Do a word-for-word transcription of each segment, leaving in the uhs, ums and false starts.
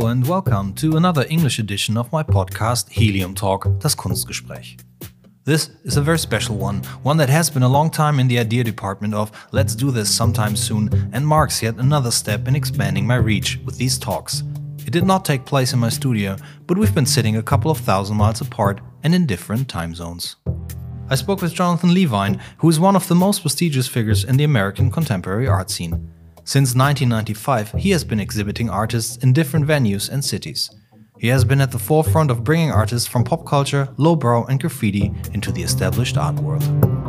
and welcome to another English edition of my podcast Helium Talk, das Kunstgespräch. This is a very special one, one that has been a long time in the idea department of let's do this sometime soon and marks yet another step in expanding my reach with these talks. It did not take place in my studio, but we've been sitting a couple of thousand miles apart and in different time zones. I spoke with Jonathan Levine, who is one of the most prestigious figures in the American contemporary art scene. Since nineteen ninety-five, he has been exhibiting artists in different venues and cities. He has been at the forefront of bringing artists from pop culture, lowbrow and graffiti into the established art world.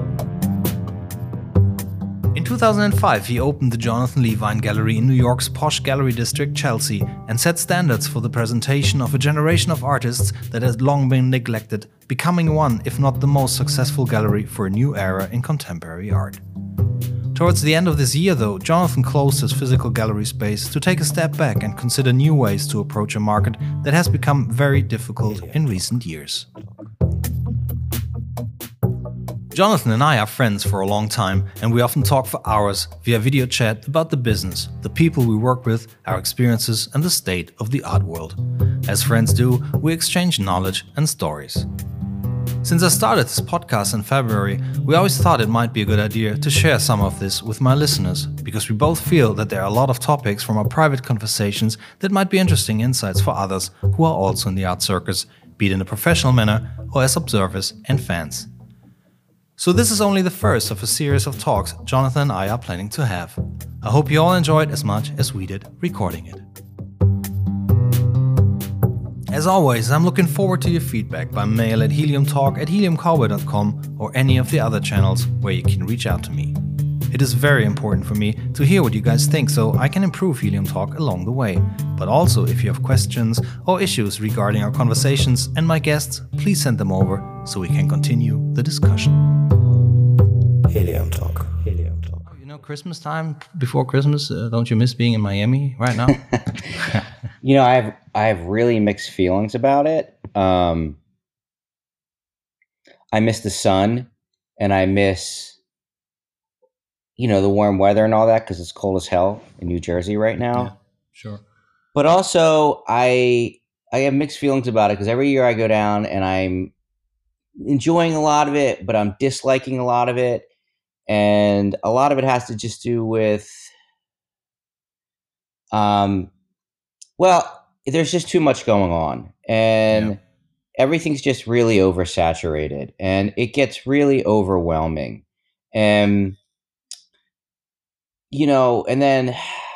In two thousand five, he opened the Jonathan Levine Gallery in New York's posh gallery district Chelsea and set standards for the presentation of a generation of artists that had long been neglected, becoming one, if not the most successful gallery for a new era in contemporary art. Towards the end of this year, though, Jonathan closed his physical gallery space to take a step back and consider new ways to approach a market that has become very difficult in recent years. Jonathan and I are friends for a long time, and we often talk for hours via video chat about the business, the people we work with, our experiences, and the state of the art world. As friends do, we exchange knowledge and stories. Since I started this podcast in February, we always thought it might be a good idea to share some of this with my listeners, because we both feel that there are a lot of topics from our private conversations that might be interesting insights for others who are also in the art circus, be it in a professional manner or as observers and fans. So this is only the first of a series of talks Jonathan and I are planning to have. I hope you all enjoyed as much as we did recording it. As always, I'm looking forward to your feedback by mail at heliumtalk at helium cowboy dot com or any of the other channels where you can reach out to me. It is very important for me to hear what you guys think so I can improve Helium Talk along the way. But also, if you have questions or issues regarding our conversations and my guests, please send them over so we can continue the discussion. Helium Talk. Helium Talk. You know, Christmas time, before Christmas, uh, don't you miss being in Miami right now? You know, I have I have really mixed feelings about it. Um, I miss the sun, and I miss, you know, the warm weather and all that because it's cold as hell in New Jersey right now. Yeah, sure. But also, I I have mixed feelings about it because every year I go down and I'm enjoying a lot of it, but I'm disliking a lot of it, and a lot of it has to just do with, um. Well, there's just too much going on, and yeah. Everything's just really oversaturated, and it gets really overwhelming. And, you know, and then,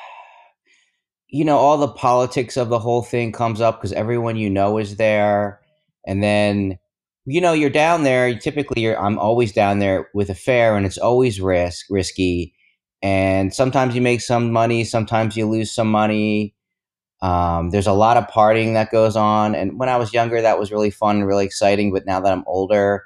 you know, all the politics of the whole thing comes up because everyone you know is there. And then, you know, you're down there. Typically, you're, I'm always down there with a fair, and it's always risk risky. And sometimes you make some money. Sometimes you lose some money. Um, there's a lot of partying that goes on. And when I was younger, that was really fun and really exciting. But now that I'm older,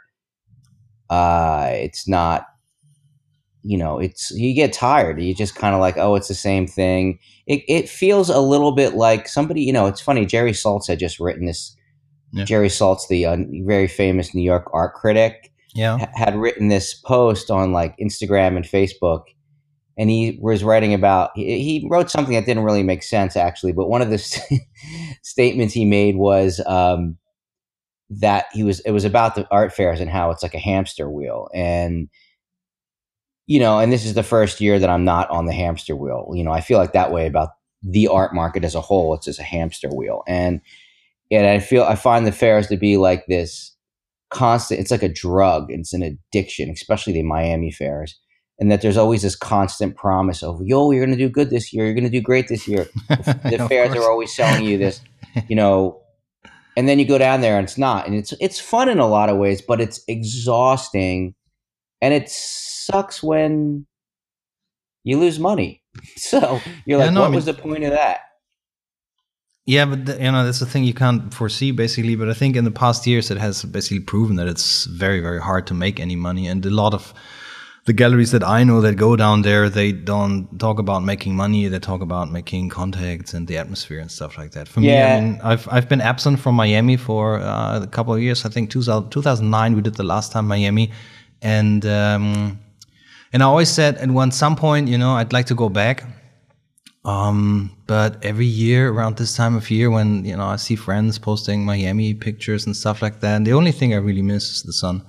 uh, it's not, you know, it's, you get tired. You just kind of like, oh, it's the same thing. It it feels a little bit like somebody, you know, it's funny. Jerry Saltz had just written this. Yeah. Jerry Saltz, the uh, very famous New York art critic, yeah. ha- had written this post on like Instagram and Facebook. And he was writing about, he wrote something that didn't really make sense, actually. But one of the st- statements he made was um, that he was, it was about the art fairs and how it's like a hamster wheel. And, you know, and this is the first year that I'm not on the hamster wheel. You know, I feel like that way about the art market as a whole. It's just a hamster wheel. And, and I feel, I find the fairs to be like this constant, it's like a drug. It's an addiction, especially the Miami fairs. And that there's always this constant promise of, yo, you're going to do good this year. You're going to do great this year. The, the fairs are always selling you this, you know, and then you go down there and it's not. And it's it's fun in a lot of ways, but it's exhausting. And it sucks when you lose money. So you're yeah, like, no, what I mean, was the point of that? Yeah, but the, you know, that's the thing you can't foresee, basically. But I think in the past years, it has basically proven that it's very, very hard to make any money. And a lot of the galleries that I know that go down there, they don't talk about making money. They talk about making contacts and the atmosphere and stuff like that. For yeah. me, I mean, I've I've been absent from Miami for uh, a couple of years. I think two thousand nine we did the last time Miami, and um, and I always said at one some point, you know, I'd like to go back. Um, but every year around this time of year, when you know I see friends posting Miami pictures and stuff like that, and the only thing I really miss is the sun.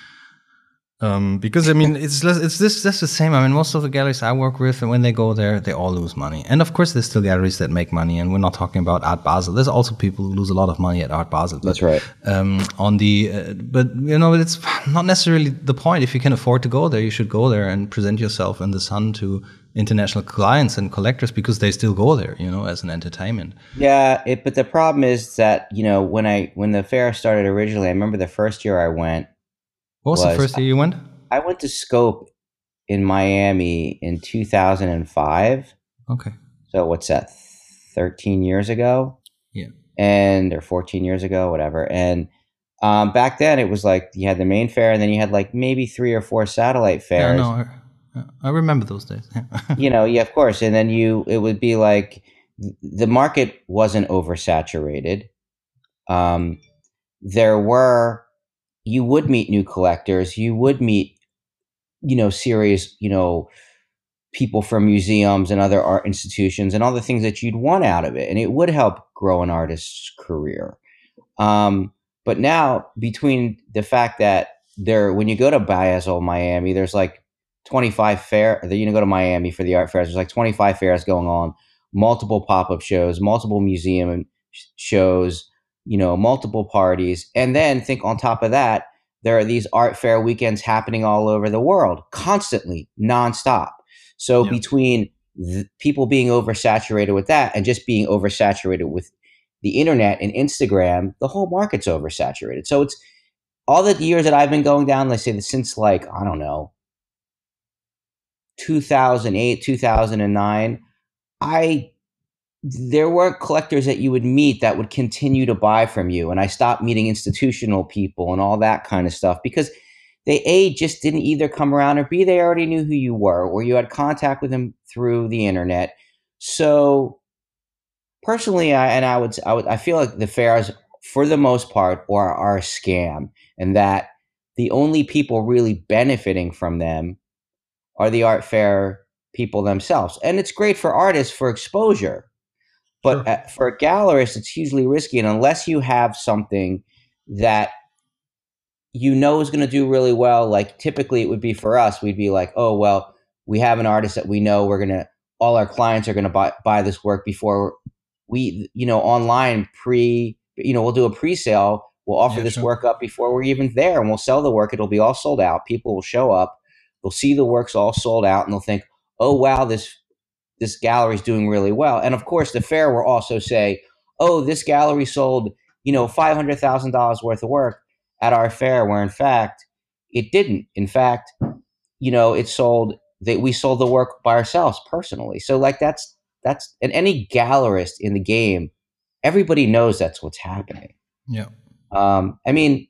Um, because I mean, it's less, it's this that's the same. I mean, most of the galleries I work with, and when they go there, they all lose money. And of course, there's still galleries that make money, and we're not talking about Art Basel. There's also people who lose a lot of money at Art Basel. But, That's right. Um, on the, uh, but you know, it's not necessarily the point. If you can afford to go there, you should go there and present yourself in the sun to international clients and collectors, because they still go there, you know, as an entertainment. Yeah, it, but the problem is that, you know, when I when the fair started originally, I remember the first year I went. What was, was the first year you went? I went to Scope in Miami in two thousand five. Okay. So what's that, thirteen years ago? Yeah. And, or fourteen years ago, whatever. And um, back then it was like you had the main fair and then you had like maybe three or four satellite fairs. Yeah, no, I, I remember those days. You know, yeah, of course. And then you, it would be like the market wasn't oversaturated. Um, there were, you would meet new collectors, you would meet, you know, serious, you know, people from museums and other art institutions and all the things that you'd want out of it. And it would help grow an artist's career. Um, but now, between the fact that there, when you go to Basel, Miami, there's like twenty-five fair, you know, go to Miami for the art fairs, there's like twenty-five fairs going on, multiple pop-up shows, multiple museum shows, you know, multiple parties. And then think on top of that, there are these art fair weekends happening all over the world, constantly, nonstop. So yeah. between the people being oversaturated with that and just being oversaturated with the internet and Instagram, the whole market's oversaturated. So it's all the years that I've been going down, let's say since like, I don't know, two thousand eight, two thousand nine, I there weren't collectors that you would meet that would continue to buy from you. And I stopped meeting institutional people and all that kind of stuff because they, A, just didn't either come around, or B, they already knew who you were, or you had contact with them through the internet. So personally, I, and I would, I would, I feel like the fairs, for the most part, are, are a scam, and that the only people really benefiting from them are the art fair people themselves. And it's great for artists for exposure. But sure. For a gallerist, it's hugely risky. And unless you have something that you know is going to do really well, like typically it would be for us, we'd be like, oh, well, we have an artist that we know we're going to, all our clients are going to buy, buy this work before we, you know, online pre, you know, we'll do a pre-sale. We'll offer yeah, this sure. work up before we're even there, and we'll sell the work. It'll be all sold out. People will show up. They'll see the work's all sold out, and they'll think, oh, wow, this this gallery's doing really well. And of course, the fair will also say, oh, this gallery sold, you know, five hundred thousand dollars worth of work at our fair, where in fact, it didn't. In fact, you know, it sold, that we sold the work by ourselves personally. So like that's, that's, and any gallerist in the game, everybody knows that's what's happening. Yeah. Um, I mean,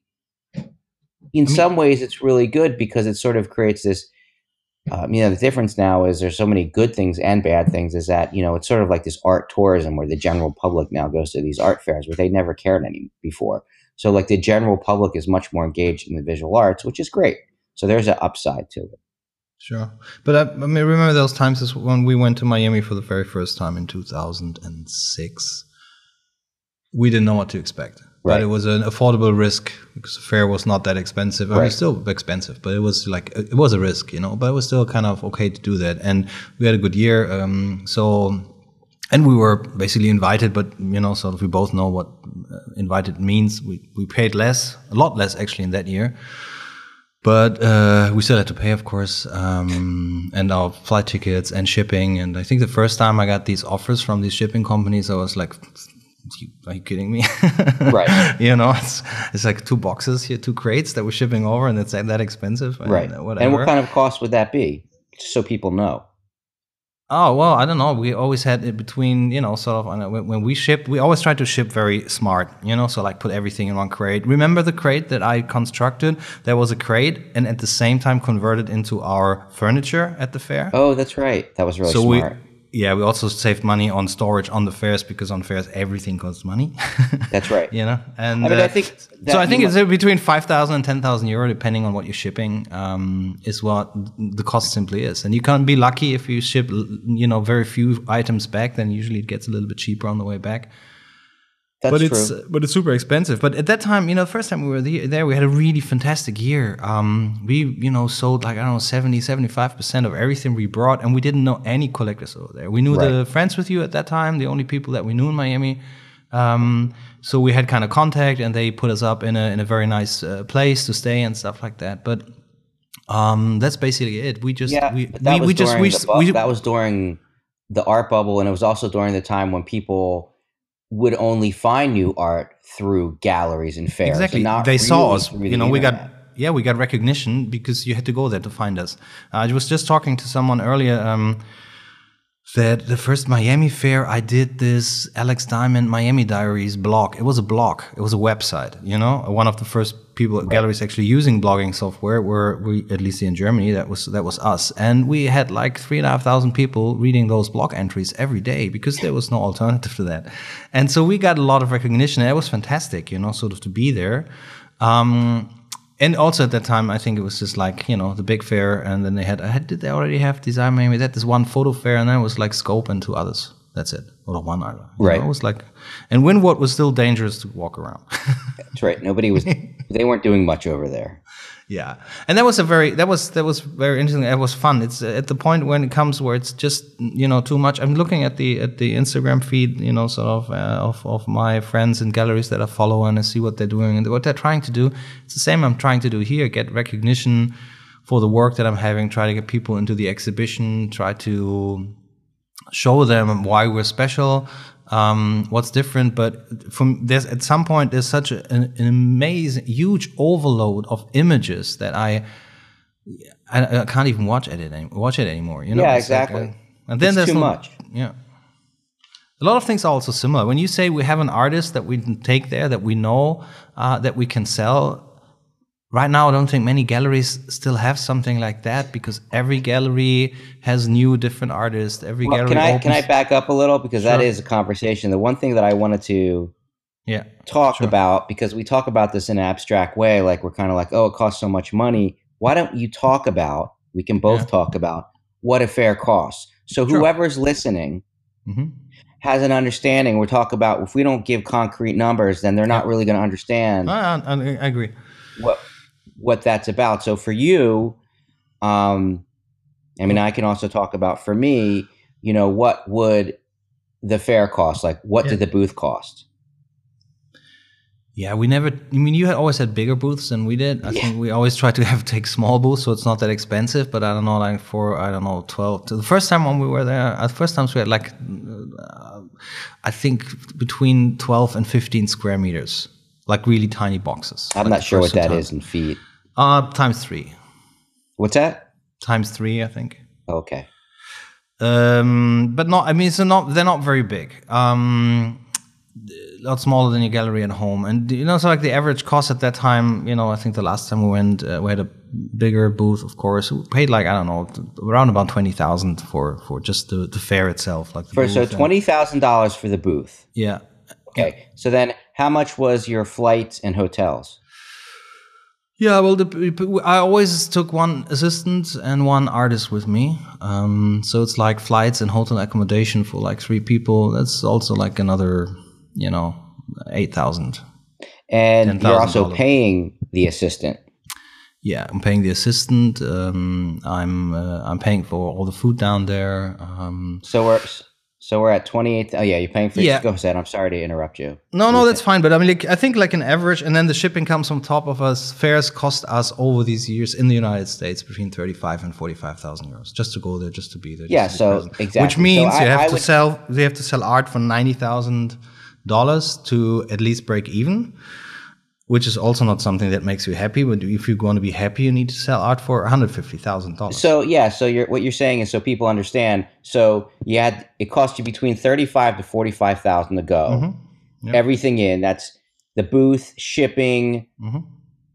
in some ways it's really good because it sort of creates this, Um, you know, the difference now is there's so many good things and bad things, is that, you know, it's sort of like this art tourism where the general public now goes to these art fairs where they never cared any before. So like the general public is much more engaged in the visual arts, which is great. So there's an upside to it. Sure. But I, I mean, remember those times when we went to Miami for the very first time in two thousand six, we didn't know what to expect. Right. But it was an affordable risk because the fair was not that expensive. Right. It was still expensive, but it was like, it was a risk, you know, but it was still kind of okay to do that. And we had a good year. Um, so, and we were basically invited, but, you know, so we both know what invited means. We, we paid less, a lot less actually in that year. But uh, we still had to pay, of course, um, and our flight tickets and shipping. And I think the first time I got these offers from these shipping companies, I was like, are you kidding me? Right. You know, it's it's like two boxes here, two crates that we're shipping over, and it's that expensive. And right. Whatever. And what kind of cost would that be? Just so people know. Oh, well, I don't know. We always had it between, you know, sort of, when, when we ship, we always try to ship very smart, you know, so like put everything in one crate. Remember the crate that I constructed? There was a crate and at the same time converted into our furniture at the fair. Oh, that's right. That was really so smart. We, yeah, we also saved money on storage on the fairs, because on fairs everything costs money. That's right. You know, and I mean, uh, I think so. I think you it's mu- between five thousand and ten thousand euro, depending on what you're shipping. Um, is what the cost simply is, and you can be lucky if you ship, you know, very few items back. Then usually it gets a little bit cheaper on the way back. That's but true. it's but it's super expensive. But at that time, you know, the first time we were the, there, we had a really fantastic year. Um, we, you know, sold like, I don't know, seventy, seventy-five percent of everything we brought, and we didn't know any collectors over there. We knew Right. the Friends With You at that time, the only people that we knew in Miami. Um, so we had kind of contact, and they put us up in a in a very nice uh, place to stay and stuff like that. But um, that's basically it. We just Yeah, we but that we, was we just during we, the bu- we that was during the art bubble, and it was also during the time when people would only find new art through galleries and fairs. Exactly. And not They saw really us. through You the know, we got internet. yeah, we got recognition because you had to go there to find us. Uh, I was just talking to someone earlier um, that the first Miami fair I did this Alex Diamond Miami Diaries blog. It was a blog. It was a website. You know, one of the first people galleries actually using blogging software were we, at least in Germany. That was that was us, and we had like three and a half thousand people reading those blog entries every day because there was no alternative to that. And so we got a lot of recognition. And it was fantastic, you know, sort of to be there. Um, and also at that time, I think it was just like, you know, the big fair, and then they had, I had did they already have Design Miami? They had this one photo fair, and then it was like Scope and two others. That's it. Or one other. You Right. know, it was like, and Windward was still dangerous to walk around. That's right. Nobody was. They weren't doing much over there. Yeah, and that was a very that was that was very interesting. It was fun. It's uh, at the point when it comes where it's just, you know, too much. I'm looking at the at the Instagram feed, you know, sort of uh, of of my friends and galleries that I follow, and I see what they're doing and what they're trying to do. It's the same I'm trying to do here: get recognition for the work that I'm having, try to get people into the exhibition, try to show them why we're special. Um, what's different, but from there's at some point there's such a, an, an amazing, huge overload of images that I I, I can't even watch it any, watch it anymore. You know, Yeah, It's like, exactly. uh, and then It's there's too no, much. Yeah, a lot of things are also similar. When you say we have an artist that we can take there that we know uh, that we can sell. Right now, I don't think many galleries still have something like that because every gallery has new, different artists. Every Well, gallery can I opens. can I back up a little, because that Sure. is a conversation. The one thing that I wanted to Yeah. talk Sure. about, because we talk about this in an abstract way, like we're kind of like, oh, it costs so much money. Why don't you talk about? We can both Yeah. talk about what a fair costs. So Sure. whoever's listening hmm has an understanding. We're talking about, if we don't give concrete numbers, then they're not really going to understand I, I, I agree. what what that's about. So for you, um, I mean, I can also talk about, for me, you know, what would the fair cost? Like, what Yeah. did the booth cost? Yeah, we never. I mean, you had always had bigger booths than we did. I Yeah. think we always try to have take small booths, so it's not that expensive. But I don't know, like for I don't know, twelve. The first time when we were there, at first times we had like, uh, I think between twelve and fifteen square meters, like really tiny boxes. I'm like not the sure what first two that times. is in feet. Uh, times three. What's that? Times three, I think. Okay. Um, but not. I mean, so not. They're not very big. Um, a lot smaller than your gallery at home, and you know, so like the average cost at that time. You know, I think the last time we went, uh, we had a bigger booth. Of course, we paid like I don't know, around about twenty thousand for for just the, the fair itself. Like the For, so booth and- twenty thousand dollars for the booth. Yeah. Okay. So then, how much was your flights and hotels? Yeah, well, the, I always took one assistant and one artist with me. Um, so it's like flights and hotel accommodation for like three people. That's also like another, you know, eight thousand. And you're also ten thousand dollars. paying the assistant. Yeah, I'm paying the assistant. Um, I'm uh, I'm paying for all the food down there. Um, So we're so we're at twenty-eight. Oh yeah, you're paying for. Yeah. Go ahead. I'm sorry to interrupt you. no, no, that's fine. But I mean, like, I think like an average, and then the shipping comes on top of us. Fairs cost us over these years in the United States between thirty-five and forty-five thousand euros just to go there, just to be there. just Yeah, to be so present. exactly. Which means So I- you have I to would- sell. They have to sell art for ninety thousand dollars to at least break even. Which is also not something that makes you happy. But if you're going to be happy, you need to sell art for one hundred fifty thousand dollars. So yeah, so you're what you're saying is, so people understand. So you had it cost you between thirty-five to forty-five thousand to go. Mhm. Yep. Everything in, that's the booth, shipping, Mhm.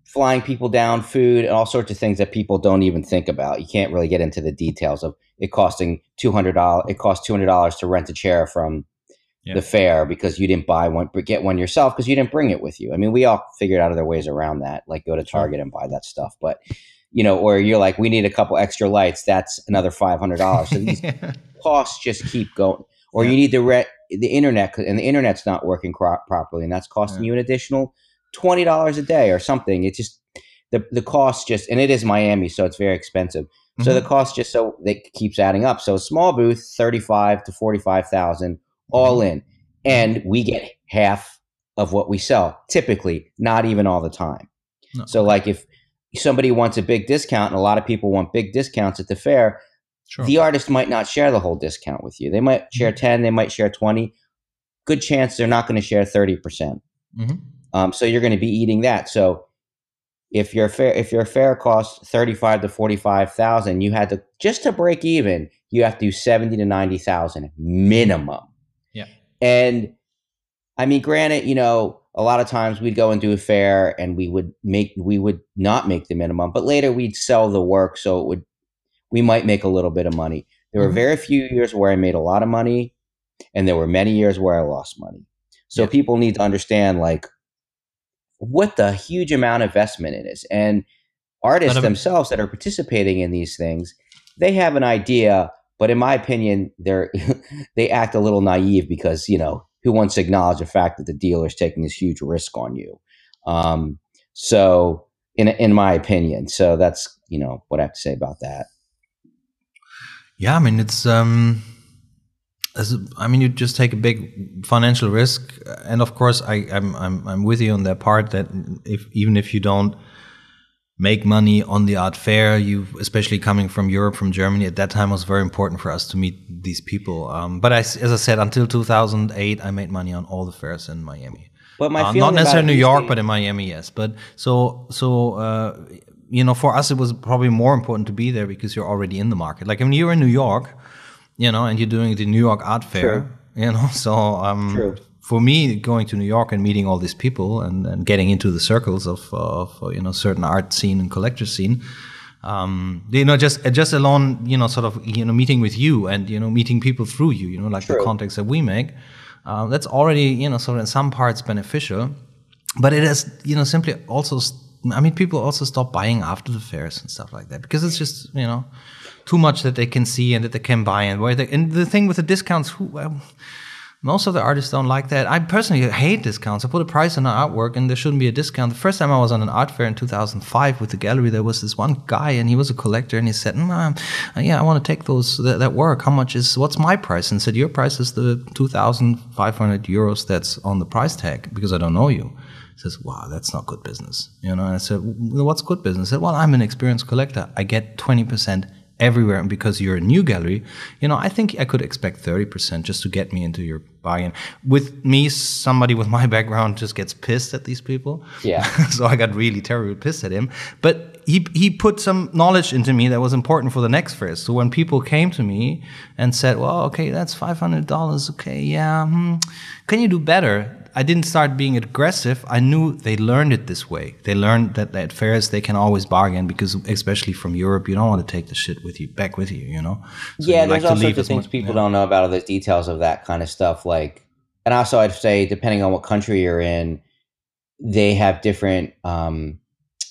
flying people down, food, and all sorts of things that people don't even think about. You can't really get into the details of it costing two hundred dollars. It costs two hundred dollars to rent a chair from yeah. the fair because you didn't buy one, but get one yourself because you didn't bring it with you. I mean, we all figured out other ways around that, like go to Target sure. and buy that stuff. But, you know, or you're like, we need a couple extra lights. That's another five hundred dollars. So these yeah. costs just keep going. Or yeah. you need the re- the internet, and the internet's not working cro- properly, and that's costing yeah. you an additional twenty dollars a day or something. It's just the the cost just, and it is Miami, so it's very expensive. Mm-hmm. So the cost just so it keeps adding up. So a small booth, thirty-five to forty-five thousand, all mm-hmm. in, and we get half of what we sell. Typically, not even all the time. No. So like if somebody wants a big discount, and a lot of people want big discounts at the fair. Sure. The artist might not share the whole discount with you. They might share ten, they might share twenty. Good chance they're not going to share thirty percent. Mm-hmm. Um, so you're going to be eating that. So if your fair, if your fair costs thirty-five to forty-five thousand, you had to, just to break even, you have to do seventy to ninety thousand minimum. Yeah. And I mean, granted, you know, a lot of times we'd go and do a fair and we would make, we would not make the minimum, but later we'd sell the work. So it would, we might make a little bit of money. There were mm-hmm. very few years where I made a lot of money, and there were many years where I lost money. So yeah. people need to understand like what the huge amount of investment it is. And artists themselves that are participating in these things, they have an idea, but in my opinion, they're they act a little naive because, you know, who wants to acknowledge the fact that the dealer is taking this huge risk on you? Um, so in in my opinion, so that's, you know, what I have to say about that. Yeah, I mean, it's, um, as, I mean, you just take a big financial risk. And of course, I, I'm, I'm, I'm with you on that part that if, even if you don't make money on the art fair, you, especially coming from Europe, from Germany, at that time was very important for us to meet these people. Um, but I, as I said, until two thousand eight, I made money on all the fairs in Miami. But my uh, not necessarily New York, but in Miami, yes. But so, so, uh, you know, for us, it was probably more important to be there because you're already in the market. Like when you're in New York, you know, and you're doing the New York Art Fair, True. you know, so um, True. for me, going to New York and meeting all these people and, and getting into the circles of, of, you know, certain art scene and collector scene, um, you know, just just alone, you know, sort of, you know, meeting with you and, you know, meeting people through you, you know, like True. the contacts that we make, uh, that's already, you know, sort of in some parts beneficial. But it is, you know, simply also st- I mean, people also stop buying after the fairs and stuff like that because it's just, you know, too much that they can see and that they can buy. And where they, and the thing with the discounts, who, well, most of the artists don't like that. I personally hate discounts. I put a price on an artwork and there shouldn't be a discount. The first time I was on an art fair in two thousand five with the gallery, there was this one guy and he was a collector and he said, mm, yeah, I want to take those, that, that work. How much is, what's my price? And said, your price is the two thousand five hundred euros that's on the price tag because I don't know you. Says, wow, that's not good business. You know, and I said, well, what's good business? I said, well, I'm an experienced collector. I get twenty percent everywhere. And because you're a new gallery, you know, I think I could expect thirty percent just to get me into your bargain. With me, somebody with my background just gets pissed at these people. Yeah. So I got really terribly pissed at him. But he he put some knowledge into me that was important for the next fair. So when people came to me and said, well, okay, that's five hundred dollars. Okay, yeah. Hmm. Can you do better? I didn't start being aggressive. I knew they learned it this way. They learned that at fairs they can always bargain because, especially from Europe, you don't want to take the shit with you back with you. You know. So yeah, there's like all sorts of things much, people yeah. don't know about all the details of that kind of stuff. Like, and also I'd say depending on what country you're in, they have different um,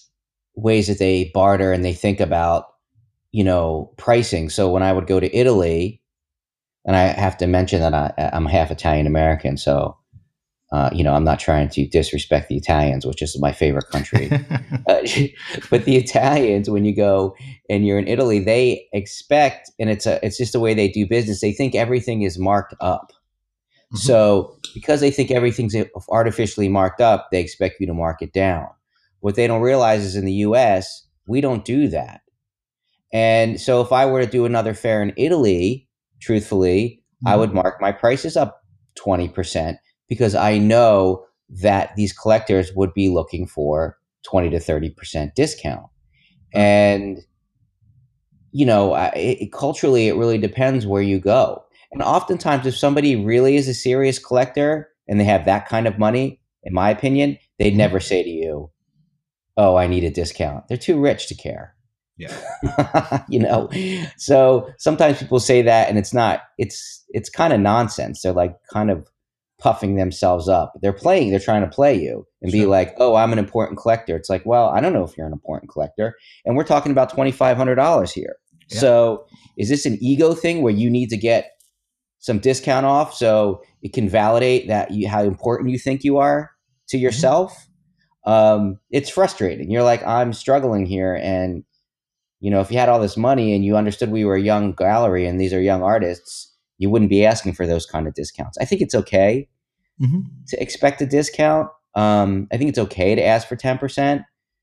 ways that they barter and they think about, you know, pricing. So when I would go to Italy, and I have to mention that I, I'm half Italian American, so. Uh, you know, I'm not trying to disrespect the Italians, which is my favorite country. uh, but the Italians, when you go and you're in Italy, they expect, and it's a, it's just the way they do business. They think everything is marked up. Mm-hmm. So because they think everything's artificially marked up, they expect you to mark it down. What they don't realize is in the U S, we don't do that. And so if I were to do another fair in Italy, truthfully, mm-hmm. I would mark my prices up twenty percent. Because I know that these collectors would be looking for twenty to thirty percent discount. And, you know, it, it, culturally, it really depends where you go. And oftentimes, if somebody really is a serious collector and they have that kind of money, in my opinion, they'd never say to you, oh, I need a discount. They're too rich to care. Yeah. You know, so sometimes people say that, and it's not. It's it's kind of nonsense. They're like kind of puffing themselves up. They're playing. They're trying to play you and sure. be like, "Oh, I'm an important collector." It's like, well, I don't know if you're an important collector, and we're talking about twenty-five hundred dollars here. Yeah. So, is this an ego thing where you need to get some discount off so it can validate that you how important you think you are to yourself? Mm-hmm. Um, it's frustrating. You're like, I'm struggling here, and you know, if you had all this money and you understood we were a young gallery and these are young artists, you wouldn't be asking for those kind of discounts. I think it's okay mm-hmm. to expect a discount. Um, I think it's okay to ask for ten percent.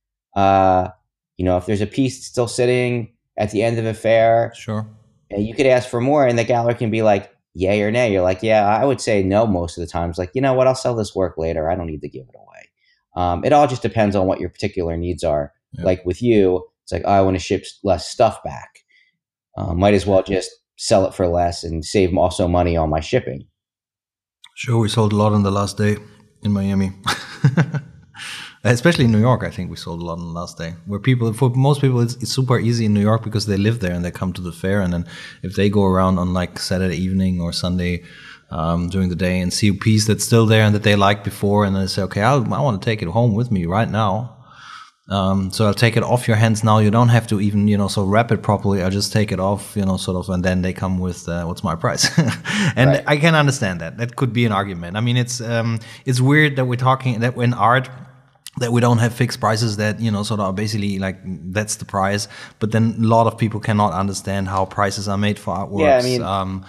Uh, you know, if there's a piece still sitting at the end of a fair, sure, you could ask for more and the gallery can be like, yay or nay. You're like, yeah, I would say no most of the times. Like, you know what, I'll sell this work later. I don't need to give it away. Um, it all just depends on what your particular needs are. Yeah. Like with you, it's like, oh, I want to ship less stuff back. Uh, might as well just sell it for less and save also money on my shipping. Sure, we sold a lot on the last day in Miami. Especially in New York, I think we sold a lot on the last day. Where people, for most people, it's, it's super easy in New York because they live there and they come to the fair. And then if they go around on like Saturday evening or Sunday um, during the day and see a piece that's still there and that they liked before, and then they say, okay, I'll, I want to take it home with me right now. Um, so I'll take it off your hands now. You don't have to even, you know, so wrap it properly. I'll just take it off, you know, sort of, and then they come with, uh, what's my price? And right. I can understand that. That could be an argument. I mean, it's, um, it's weird that we're talking, that in art, that we don't have fixed prices that, you know, sort of basically like that's the price. But then a lot of people cannot understand how prices are made for artworks. Yeah, I mean, um,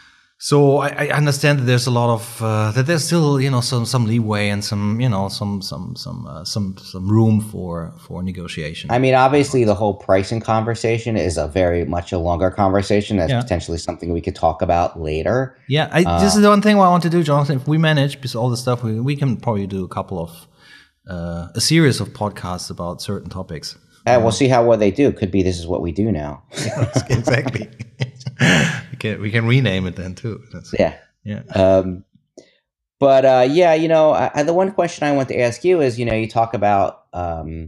So I, I understand that there's a lot of uh, that there's still, you know, some some leeway and some, you know, some some some uh, some some room for for negotiation. I mean, obviously the whole pricing conversation is a very much a longer conversation. That's yeah. potentially something we could talk about later. Yeah, I, uh, this is the one thing I want to do, Jonathan. If we manage, because all the stuff we we can probably do a couple of uh, a series of podcasts about certain topics. Uh, we'll see how well they do. Could be this is what we do now. Yes, exactly. we can we can rename it then too. That's, yeah, yeah. Um, but uh, yeah, you know, I, the one question I want to ask you is, you know, you talk about um,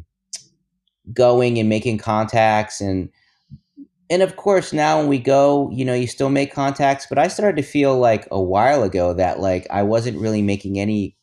going and making contacts, and and of course now when we go, you know, you still make contacts. But I started to feel like a while ago that like I wasn't really making any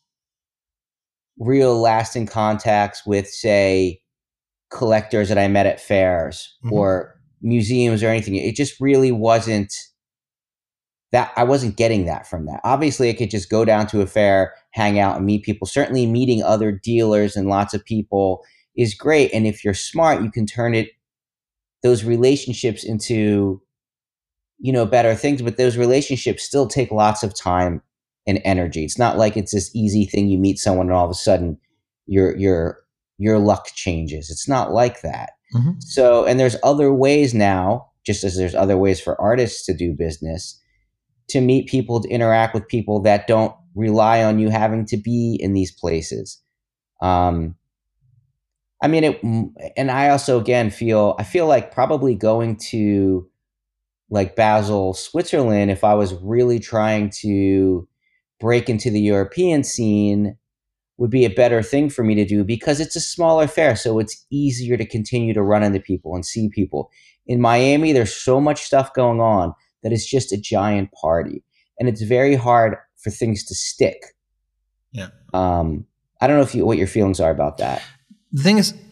real lasting contacts with, say, collectors that I met at fairs mm-hmm. or museums or anything. It just really wasn't that. I wasn't getting that from that. Obviously, I could just go down to a fair, hang out and meet people. Certainly meeting other dealers and lots of people is great. And if you're smart, you can turn it, those relationships into, you know, better things. But those relationships still take lots of time and energy. It's not like it's this easy thing. You meet someone and all of a sudden you're, you're, your luck changes. It's not like that. Mm-hmm. So, and there's other ways now, just as there's other ways for artists to do business, to meet people, to interact with people that don't rely on you having to be in these places. Um, I mean, it, and I also, again, feel, I feel like probably going to like Basel, Switzerland, if I was really trying to break into the European scene, would be a better thing for me to do because it's a smaller fair. So it's easier to continue to run into people and see people. In Miami, there's so much stuff going on that it's just a giant party. And it's very hard for things to stick. Yeah. Um, I don't know if you, what your feelings are about that. The thing is,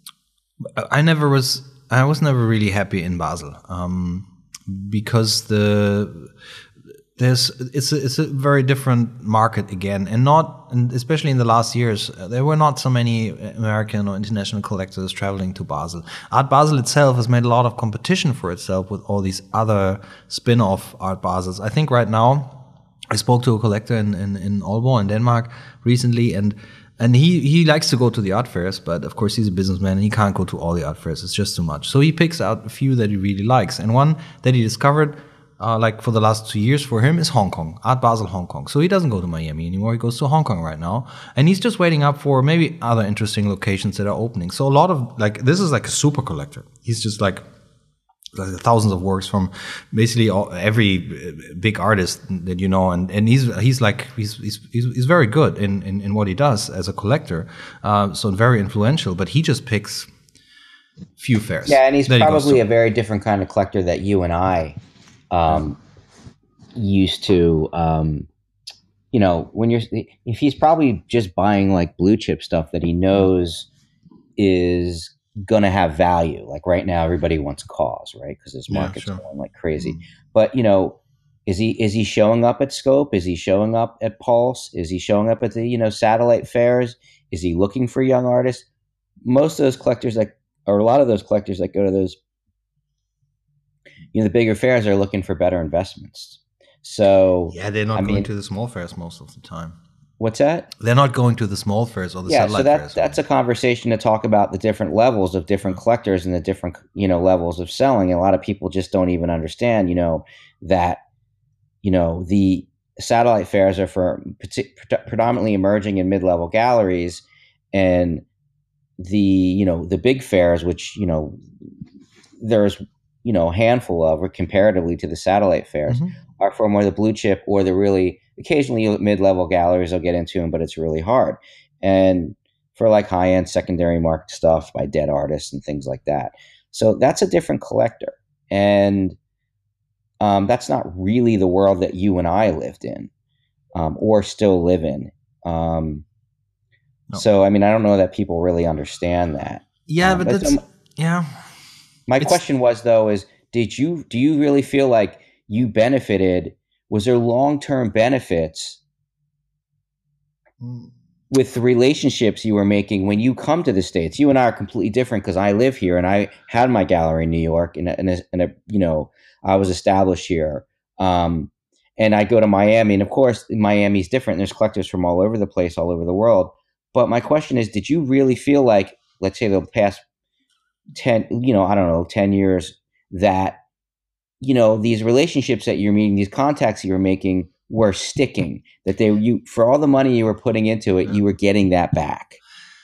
I never was, I was never really happy in Basel. Um, because the, There's it's a, it's a very different market again, and not and especially in the last years there were not so many American or international collectors traveling to Basel. Art Basel itself has made a lot of competition for itself with all these other spin-off Art Basels. I think right now I spoke to a collector in in, in Aalborg in Denmark recently, and and he he likes to go to the art fairs, but of course he's a businessman and he can't go to all the art fairs. It's just too much. So he picks out a few that he really likes, and one that he discovered. Uh, like for the last two years for him is Hong Kong, Art Basel Hong Kong. So he doesn't go to Miami anymore. He goes to Hong Kong right now. And he's just waiting up for maybe other interesting locations that are opening. So a lot of like, this is like a super collector. He's just like like thousands of works from basically all, every big artist that you know, and, and he's he's like he's he's he's very good in, in, in what he does as a collector, uh, so very influential. But he just picks few fairs. Yeah, and he's Then probably he a very different kind of collector that you and I um, used to. Um, you know, when you're if he's probably just buying like blue chip stuff that he knows is gonna have value. Like right now, everybody wants cause, right? Because this market's yeah, sure. going like crazy. Mm-hmm. But you know, is he is he showing up at Scope? Is he showing up at Pulse? Is he showing up at the you know satellite fairs? Is he looking for young artists? Most of those collectors, like or a lot of those collectors that go to those, you know, the bigger fairs are looking for better investments. So yeah, they're not I going mean, to the small fairs most of the time. What's that? They're not going to the small fairs or the yeah, satellite so that, fairs. That's a conversation to talk about the different levels of different collectors and the different, you know, levels of selling. And a lot of people just don't even understand, you know, that, you know, the satellite fairs are for predominantly emerging and mid-level galleries, and the, you know, the big fairs, which, you know, there's, you know, a handful of, or comparatively to the satellite fairs, mm-hmm. are for more the blue chip or the really, occasionally mid-level galleries will get into them, but it's really hard. And for like high-end secondary market stuff by dead artists and things like that. So that's a different collector. And um, that's not really the world that you and I lived in um, or still live in. Um, no. So, I mean, I don't know that people really understand that. Yeah, um, but that's, um, yeah. My it's, question was, though, is did you, do you really feel like you benefited? Was there long-term benefits with the relationships you were making when you come to the States? You and I are completely different because I live here and I had my gallery in New York and, and, and a, you know, I was established here. Um, and I go to Miami, and of course, Miami's different. There's collectors from all over the place, all over the world. But my question is, did you really feel like, let's say the past ten, you know, I don't know, ten years, that, you know, these relationships that you're meeting, these contacts you're making were sticking, that they, you, for all the money you were putting into it, you were getting that back?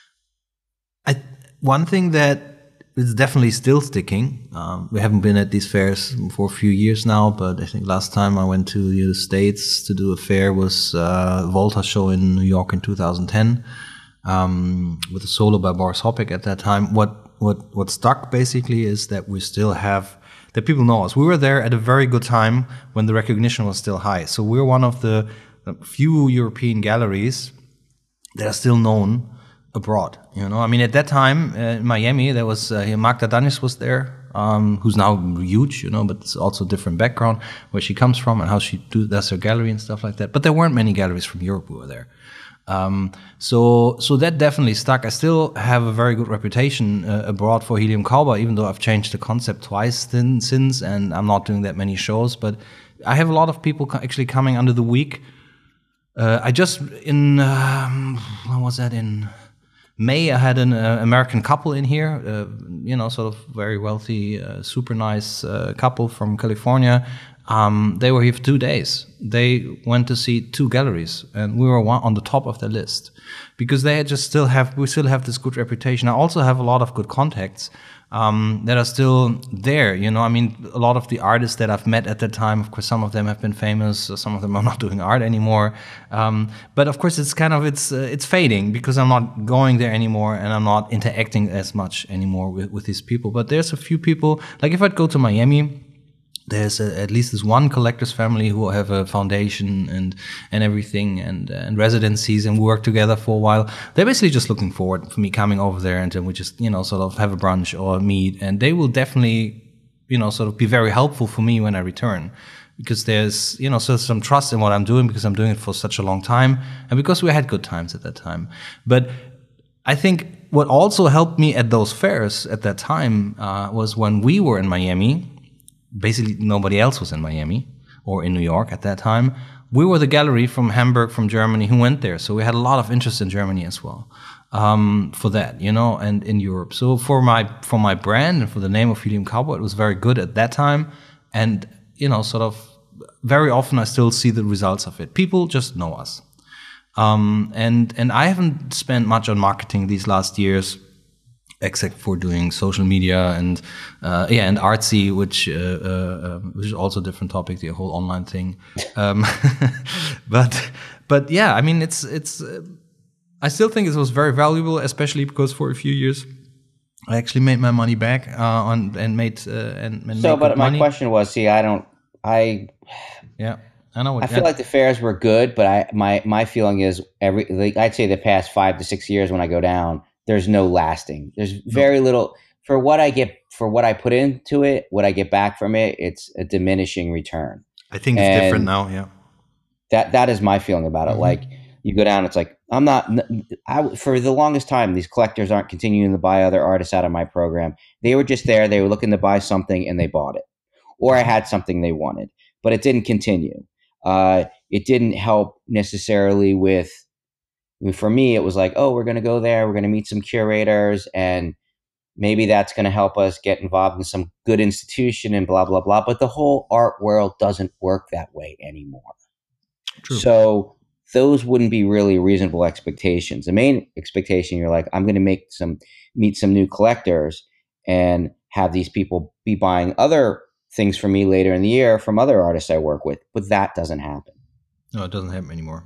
I, one thing that is definitely still sticking, um, we haven't been at these fairs for a few years now, but I think last time I went to the States to do a fair was uh, Volta show in New York in two thousand ten, um, with a solo by Boris Hoppik at that time. What, what, what stuck basically is that we still have, that people know us. We were there at a very good time when the recognition was still high. So we're one of the few European galleries that are still known abroad. You know, I mean, at that time uh, in Miami, there was uh, Magda Danis was there, um, who's now huge. You know, but it's also a different background where she comes from and how she do, does her gallery and stuff like that. But there weren't many galleries from Europe who were there. Um, so, so that definitely stuck. I still have a very good reputation uh, abroad for Helium Cowboy, even though I've changed the concept twice then, since, and I'm not doing that many shows. But I have a lot of people co actually coming under the week. Uh, I just in um, what was that in May? I had an uh, American couple in here. Uh, you know, sort of very wealthy, uh, super nice uh, couple from California. Um, they were here for two days. They went to see two galleries, and we were one on the top of the list because they just still have, we still have this good reputation. I also have a lot of good contacts um, that are still there. You know, I mean, a lot of the artists that I've met at the time, of course, some of them have been famous, some of them are not doing art anymore. Um, but of course, it's kind of, it's uh, it's fading because I'm not going there anymore and I'm not interacting as much anymore with, with these people. But there's a few people, like if I'd go to Miami, there's a, at least this one collector's family who have a foundation and and everything and uh, and residencies, and we work together for a while. They're basically just looking forward for me coming over there, and then we just, you know, sort of have a brunch or meet, and they will definitely, you know, sort of be very helpful for me when I return, because there's, you know, so some trust in what I'm doing because I'm doing it for such a long time, and because we had good times at that time. But I think what also helped me at those fairs at that time uh, was when we were in Miami. Basically, nobody else was in Miami or in New York at that time. We were the gallery from Hamburg, from Germany, who went there. So we had a lot of interest in Germany as well um, for that, you know, and in Europe. So for my for my brand and for the name of Helium Cowboy, it was very good at that time. And, you know, sort of very often I still see the results of it. People just know us. Um, and, and I haven't spent much on marketing these last years. except for doing social media and uh, yeah, and Artsy, which uh, uh, which is also a different topic, the whole online thing. Um, but but yeah, I mean, it's it's. Uh, I still think it was very valuable, especially because for a few years I actually made my money back uh, on and made uh, and, and so. made But my money. question was, see, I don't, I. Yeah, I know. What, I feel like the fairs were good, but I my my feeling is every like, I'd say the past five to six years when I go down, there's no lasting. There's very no. little for what I get for what I put into it. What I get back from it, it's a diminishing return. I think it's and different now. Yeah, that that is my feeling about it. Mm-hmm. Like you go down, it's like I'm not. I for the longest time, these collectors aren't continuing to buy other artists out of my program. They were just there. They were looking to buy something and they bought it, or I had something they wanted, but it didn't continue. Uh, it didn't help necessarily with, I mean, for me, it was like, oh, we're going to go there. We're going to meet some curators and maybe that's going to help us get involved in some good institution and blah, blah, blah. But the whole art world doesn't work that way anymore. True. So those wouldn't be really reasonable expectations. The main expectation, you're like, I'm going to make some, meet some new collectors and have these people be buying other things for me later in the year from other artists I work with, but that doesn't happen. No, it doesn't happen anymore.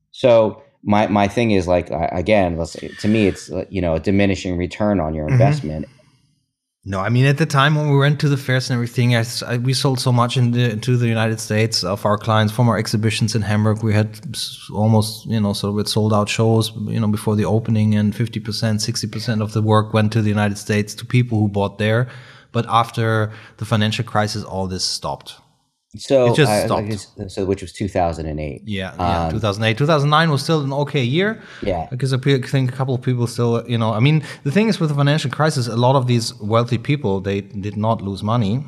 So my my thing is like, again, let's say, to me, it's, you know, a diminishing return on your investment. Mm-hmm. No, I mean, at the time when we went to the fairs and everything, I, I, we sold so much in the, to the United States of our clients from our exhibitions in Hamburg. We had almost, you know, sort of with sold out shows, you know, before the opening, and fifty percent, sixty percent of the work went to the United States to people who bought there. But after the financial crisis, all this stopped. So, it just I, stopped. I, so which was two thousand eight. Yeah, yeah, um, two thousand eight. two thousand nine was still an okay year. Yeah. Because I think a couple of people still, you know, I mean, the thing is with the financial crisis, a lot of these wealthy people, they did not lose money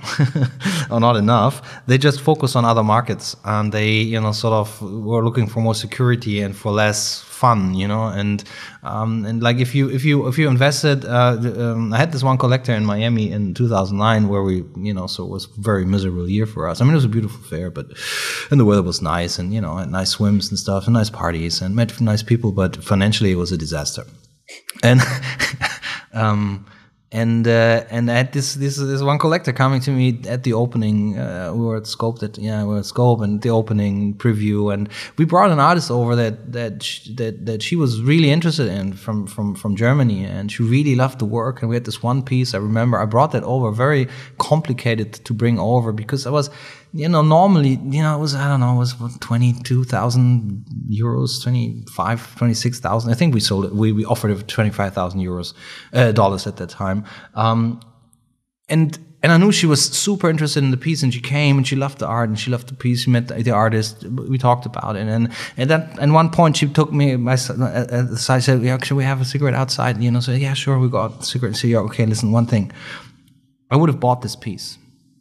or not enough. They just focus on other markets and they, you know, sort of were looking for more security and for less fun, you know, and um, and like if you if you if you invested, uh, um, I had this one collector in Miami in two thousand nine where we, you know, so it was a very miserable year for us. I mean, it was a beautiful fair, but and the weather was nice, and you know, and nice swims and stuff, and nice parties, and met nice people, but financially it was a disaster, and um. And uh, and I had this this this one collector coming to me at the opening. Uh, we were at Scope, that yeah, we were at Scope, and the opening preview, and we brought an artist over that that sh that that she was really interested in from from from Germany, and she really loved the work. And we had this one piece. I remember I brought that over, very complicated to bring over because I was, you know, normally, you know, it was, I don't know, it was twenty-two thousand euros, twenty-five, twenty-six thousand. I think we sold it. We, we offered it for twenty-five thousand euros, uh, dollars at that time. Um, and, and I knew she was super interested in the piece, and she came and she loved the art and she loved the piece. She met the, the artist. We talked about it. And, and then at one point she took me by the side, said, yeah, should we have a cigarette outside? You know, so yeah, sure. We got a cigarette. So yeah, okay, listen, one thing. I would have bought this piece.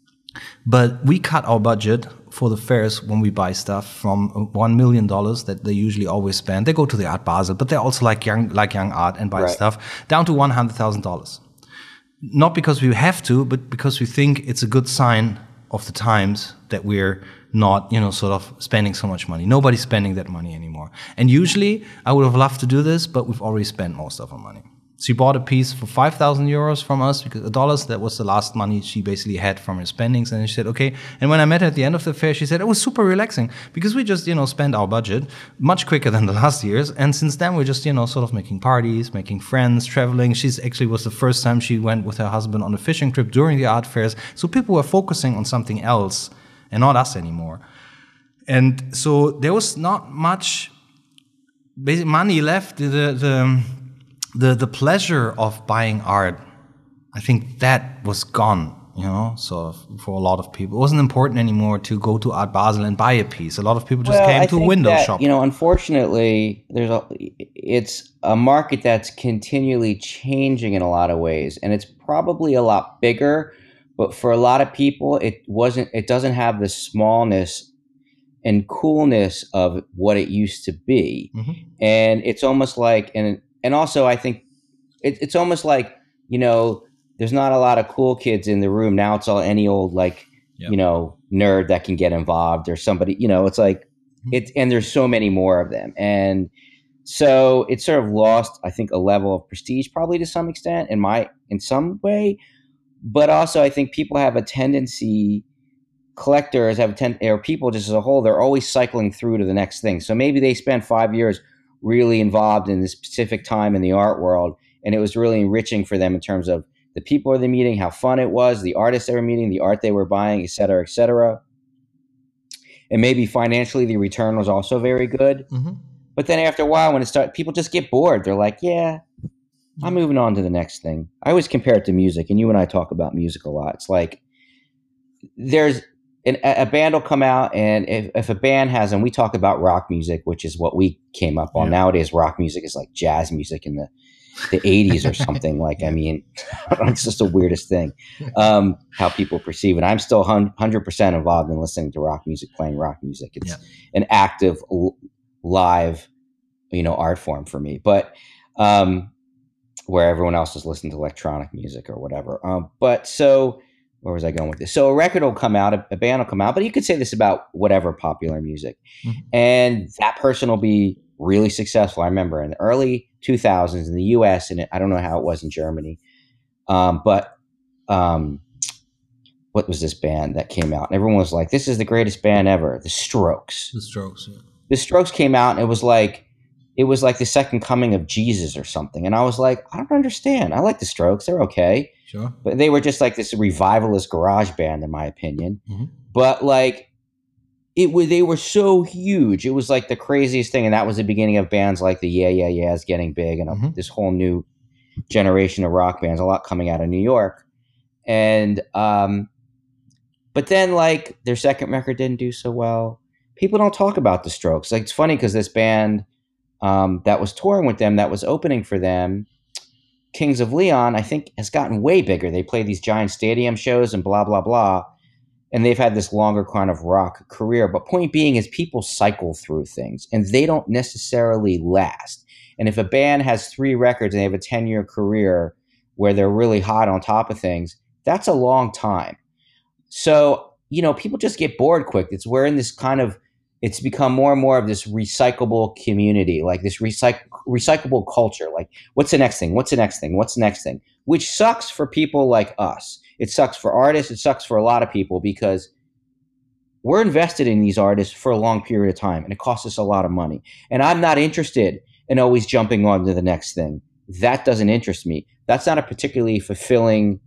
But we cut our budget for the fairs when we buy stuff from one million dollars that they usually always spend. They go to the Art Basel, but they also like young, like young art and buy right. stuff, down to one hundred thousand dollars. Not because we have to, but because we think it's a good sign of the times that we're not, you know, sort of spending so much money. Nobody's spending that money anymore. And usually I would have loved to do this, but we've already spent most of our money. She bought a piece for five thousand euros from us, because dollars, that was the last money she basically had from her spendings. And she said, okay. And when I met her at the end of the fair, she said, it was super relaxing because we just, you know, spent our budget much quicker than the last years. And since then, we're just, you know, sort of making parties, making friends, traveling. She's actually was the first time she went with her husband on a fishing trip during the art fairs. So people were focusing on something else and not us anymore. And so there was not much basic money left. The, the, The the pleasure of buying art, I think that was gone, you know, so for a lot of people. It wasn't important anymore to go to Art Basel and buy a piece. A lot of people just well, came I to a window that, shop. You know, unfortunately, there's a, it's a market that's continually changing in a lot of ways, and it's probably a lot bigger, but for a lot of people, it wasn't. It doesn't have the smallness and coolness of what it used to be, mm-hmm. and it's almost like an And also, I think it, it's almost like, you know, there's not a lot of cool kids in the room. Now it's all any old, like, yep. you know, nerd that can get involved or somebody, you know, it's like, mm-hmm. it's, and there's so many more of them. And so it sort of lost, I think, a level of prestige probably to some extent. And my, in some way. But also, I think people have a tendency, collectors have a ten, or people just as a whole, they're always cycling through to the next thing. So maybe they spent five years really involved in this specific time in the art world, and it was really enriching for them in terms of the people they're meeting, how fun it was, the artists they were meeting, the art they were buying, et cetera, et cetera. And maybe financially the return was also very good. Mm-hmm. But then after a while, when it starts, people just get bored. They're like, yeah, I'm moving on to the next thing. I always compare it to music, and you and I talk about music a lot. It's like there's an, a band will come out, and if, if a band has, and we talk about rock music, which is what we came up on. Yeah. Nowadays, rock music is like jazz music in the, the eighties or something. Like, I mean, it's just the weirdest thing, um, how people perceive it. I'm still one hundred percent involved in listening to rock music, playing rock music. It's yeah. an active live, you know, art form for me. But um, where everyone else is listening to electronic music or whatever. Um, but so, where was I going with this? So a record will come out, a, a band will come out, but you could say this about whatever popular music. Mm-hmm. And that person will be really successful. I remember in the early two thousands in the U S, and it, I don't know how it was in Germany, um, but um, what was this band that came out? And everyone was like, this is the greatest band ever, The Strokes. The Strokes, yeah. The Strokes came out, and it was like, it was like the second coming of Jesus or something. And I was like, I don't understand. I like the Strokes. They're okay. Sure. But they were just like this revivalist garage band, in my opinion. Mm-hmm. But like, it was, they were so huge. It was like the craziest thing. And that was the beginning of bands like the Yeah, Yeah, Yeahs getting big, and mm-hmm. this whole new generation of rock bands, a lot coming out of New York. And, um, but then like their second record didn't do so well. People don't talk about the Strokes. Like, it's funny because this band, Um, that was touring with them, that was opening for them, Kings of Leon, I think has gotten way bigger. They play these giant stadium shows and blah, blah, blah. And they've had this longer kind of rock career. But point being is people cycle through things, and they don't necessarily last. And if a band has three records and they have a ten-year career where they're really hot on top of things, that's a long time. So, you know, people just get bored quick. It's we're in this kind of, it's become more and more of this recyclable community, like this recyc- recyclable culture. Like, what's the next thing? What's the next thing? What's the next thing? Which sucks for people like us. It sucks for artists. It sucks for a lot of people because we're invested in these artists for a long period of time, and it costs us a lot of money. And I'm not interested in always jumping on to the next thing. That doesn't interest me. That's not a particularly fulfilling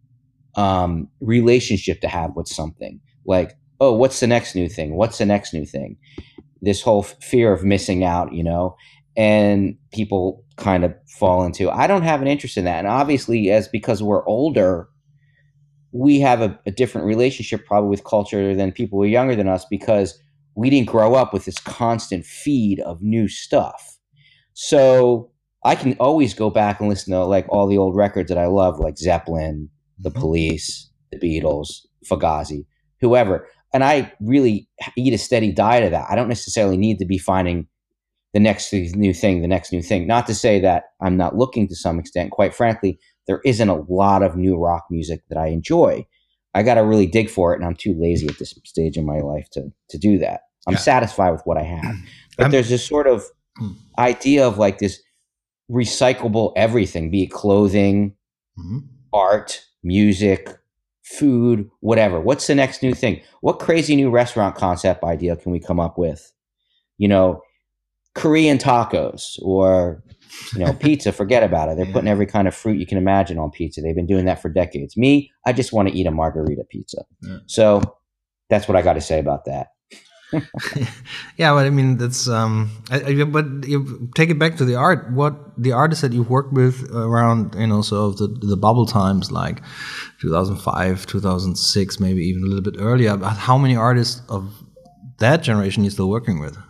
um, relationship to have with something. Like, oh, what's the next new thing? What's the next new thing? This whole f- fear of missing out, you know, and people kind of fall into, I don't have an interest in that. And obviously, as because we're older, we have a, a different relationship probably with culture than people who are younger than us, because we didn't grow up with this constant feed of new stuff. So I can always go back and listen to like all the old records that I love, like Zeppelin, The Police, The Beatles, Fugazi, whoever. And I really eat a steady diet of that. I don't necessarily need to be finding the next new thing, the next new thing. Not to say that I'm not looking to some extent. Quite frankly, there isn't a lot of new rock music that I enjoy. I got to really dig for it, and I'm too lazy at this stage in my life to to do that. I'm yeah. satisfied with what I have. But I'm, there's this sort of idea of like this recyclable everything, be it clothing, mm-hmm. art, music, food, whatever. What's the next new thing? What crazy new restaurant concept idea can we come up with? You know, Korean tacos or, you know, pizza, forget about it. They're yeah. putting every kind of fruit you can imagine on pizza. They've been doing that for decades. Me, I just want to eat a margarita pizza. Yeah. So that's what I got to say about that. Yeah, but I mean, that's, um, I, I, but you take it back to the art. What the artists that you've worked with around, you know, sort of the, the bubble times, like two thousand five, two thousand six, maybe even a little bit earlier, how many artists of that generation you're still working with?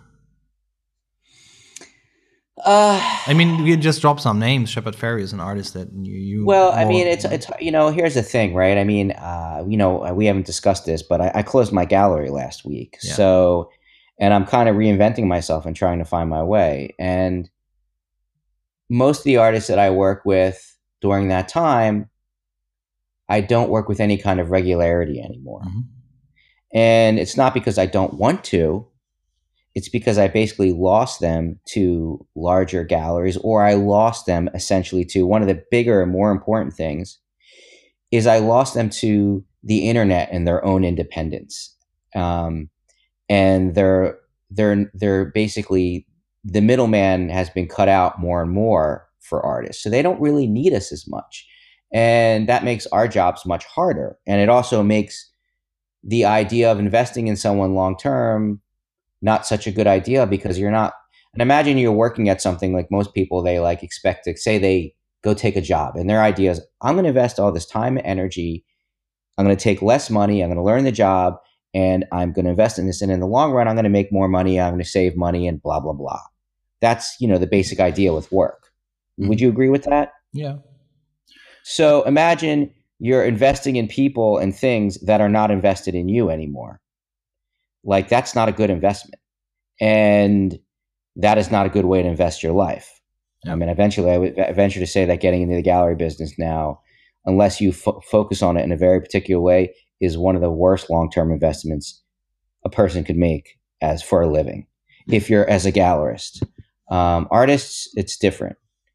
Uh, I mean, we just dropped some names. Shepard Fairey is an artist that you. you well, I mean, it's it's you know, here's the thing, right? I mean, uh, you know, we haven't discussed this, but I, I closed my gallery last week, yeah. so, and I'm kind of reinventing myself and trying to find my way. And most of the artists that I work with during that time, I don't work with any kind of regularity anymore, mm-hmm. and it's not because I don't want to. it's because I basically lost them to larger galleries, or I lost them essentially to one of the bigger and more important things is I lost them to the internet and their own independence. Um, and they're, they're, they're basically, the middleman has been cut out more and more for artists. So they don't really need us as much. And that makes our jobs much harder. And it also makes the idea of investing in someone long-term not such a good idea, because you're not, and imagine you're working at something like most people, they like expect to say they go take a job and their idea is, I'm going to invest all this time and energy. I'm going to take less money. I'm going to learn the job and I'm going to invest in this. And in the long run, I'm going to make more money. I'm going to save money and blah, blah, blah. That's, you know, the basic idea with work. Mm-hmm. Would you agree with that? Yeah. So imagine you're investing in people and things that are not invested in you anymore. Like, that's not a good investment. And that is not a good way to invest your life. Yeah. I mean, eventually I would venture to say that getting into the gallery business now, unless you fo- focus on it in a very particular way, is one of the worst long-term investments a person could make as for a living. If you're as a gallerist, um, artists, it's different.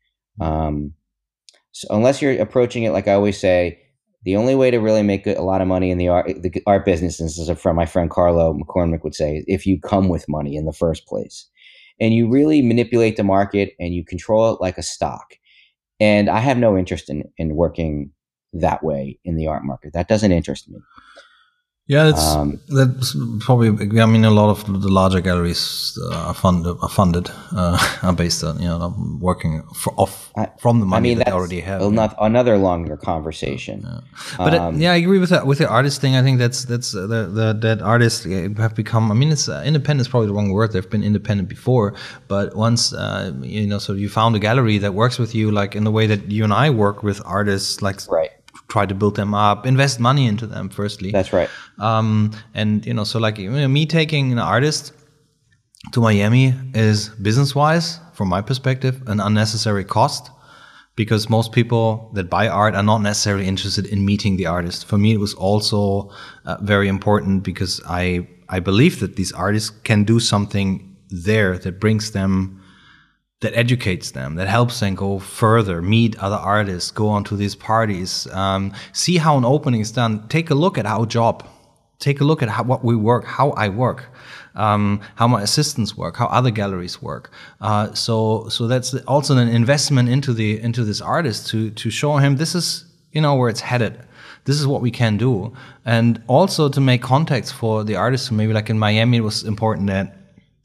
Um, so unless you're approaching it, like I always say, the only way to really make a lot of money in the art, the art business, this is from my friend Carlo McCormick would say, if you come with money in the first place and you really manipulate the market and you control it like a stock. And I have no interest in, in working that way in the art market. That doesn't interest me. Yeah, it's um, that's probably. I mean, a lot of the larger galleries uh, are funded, are funded, uh, are based on, you know, working for, off from the money I mean, that they already have. Another, yeah. another longer conversation. Yeah. But um, it, yeah, I agree with that. With the artist thing, I think that's that's uh, the, the that artists have become. I mean, it's uh, independent is probably the wrong word. They've been independent before, but once uh, you know, so you found a gallery that works with you, like in the way that you and I work with artists, like right. Try to build them up, invest money into them firstly. That's right. Um, and, you know, so like you know, me taking an artist to Miami is business-wise, from my perspective, an unnecessary cost, because most people that buy art are not necessarily interested in meeting the artist. For me, it was also uh, very important because I, I believe that these artists can do something there that brings them, that educates them, that helps them go further, meet other artists, go onto these parties, um, see how an opening is done. Take a look at our job. Take a look at how, what we work, how I work, um, how my assistants work, how other galleries work. Uh, so, so that's also an investment into the into this artist to to show him this is, you know, where it's headed. This is what we can do, and also to make contacts for the artists. So maybe like in Miami, it was important that.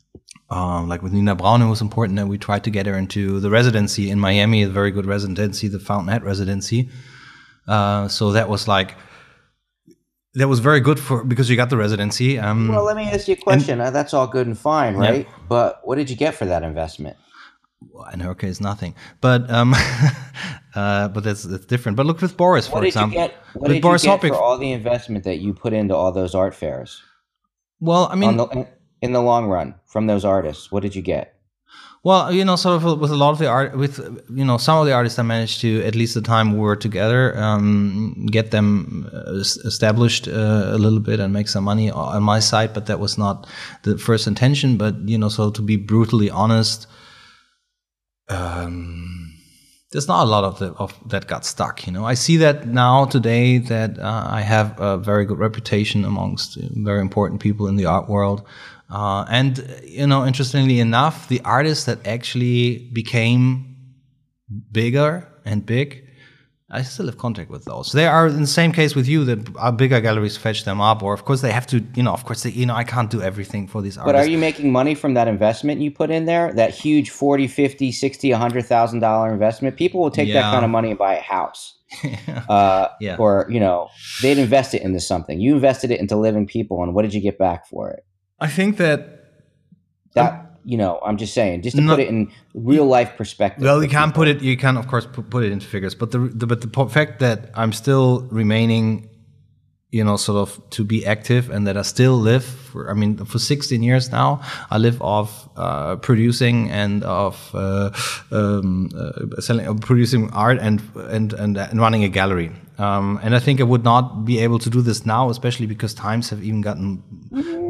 Um, like with Nina Braun, it was important that we tried to get her into the residency in Miami, a very good residency, the Fountainhead residency. Uh, so that was like, that was very good for, because you got the residency. Um, well, let me ask you a question. And, that's all good and fine, right? Yeah. But what did you get for that investment? Well, in her case, nothing. But um, uh, but that's that's different. But look with Boris, for what did example. You get, what with did Boris you get Hoppig, for all the investment that you put into all those art fairs? Well, I mean... In the long run, from those artists, what did you get? Well, you know, sort of with a lot of the art, with, you know, some of the artists I managed to, at least the time we were together, um, get them established uh, a little bit and make some money on my side, but that was not the first intention. But, you know, so to be brutally honest, um, there's not a lot of, the, of that got stuck, you know. I see that now today that uh, I have a very good reputation amongst very important people in the art world. Uh, and, you know, interestingly enough, the artists that actually became bigger and big, I still have contact with those. They are in the same case with you, that our bigger galleries fetch them up, or of course they have to, you know, of course, they, you know, I can't do everything for these artists. But are you making money from that investment you put in there? That huge forty, fifty, sixty, one hundred thousand dollars investment? People will take yeah. that kind of money and buy a house. yeah. Uh, yeah. Or, you know, they'd invest it into something. You invested it into living people, and what did you get back for it? I think that that you know, I'm just saying, just to not, put it in real life perspective. Well, you can't put it. You can, of course, put it into figures. But the, the but the fact that I'm still remaining, you know, sort of to be active, and that I still live. For, I mean, for sixteen years now, I live off uh, producing and of uh, um, uh, selling, uh, producing art and and and, and running a gallery. Um, and I think I would not be able to do this now, especially because times have even gotten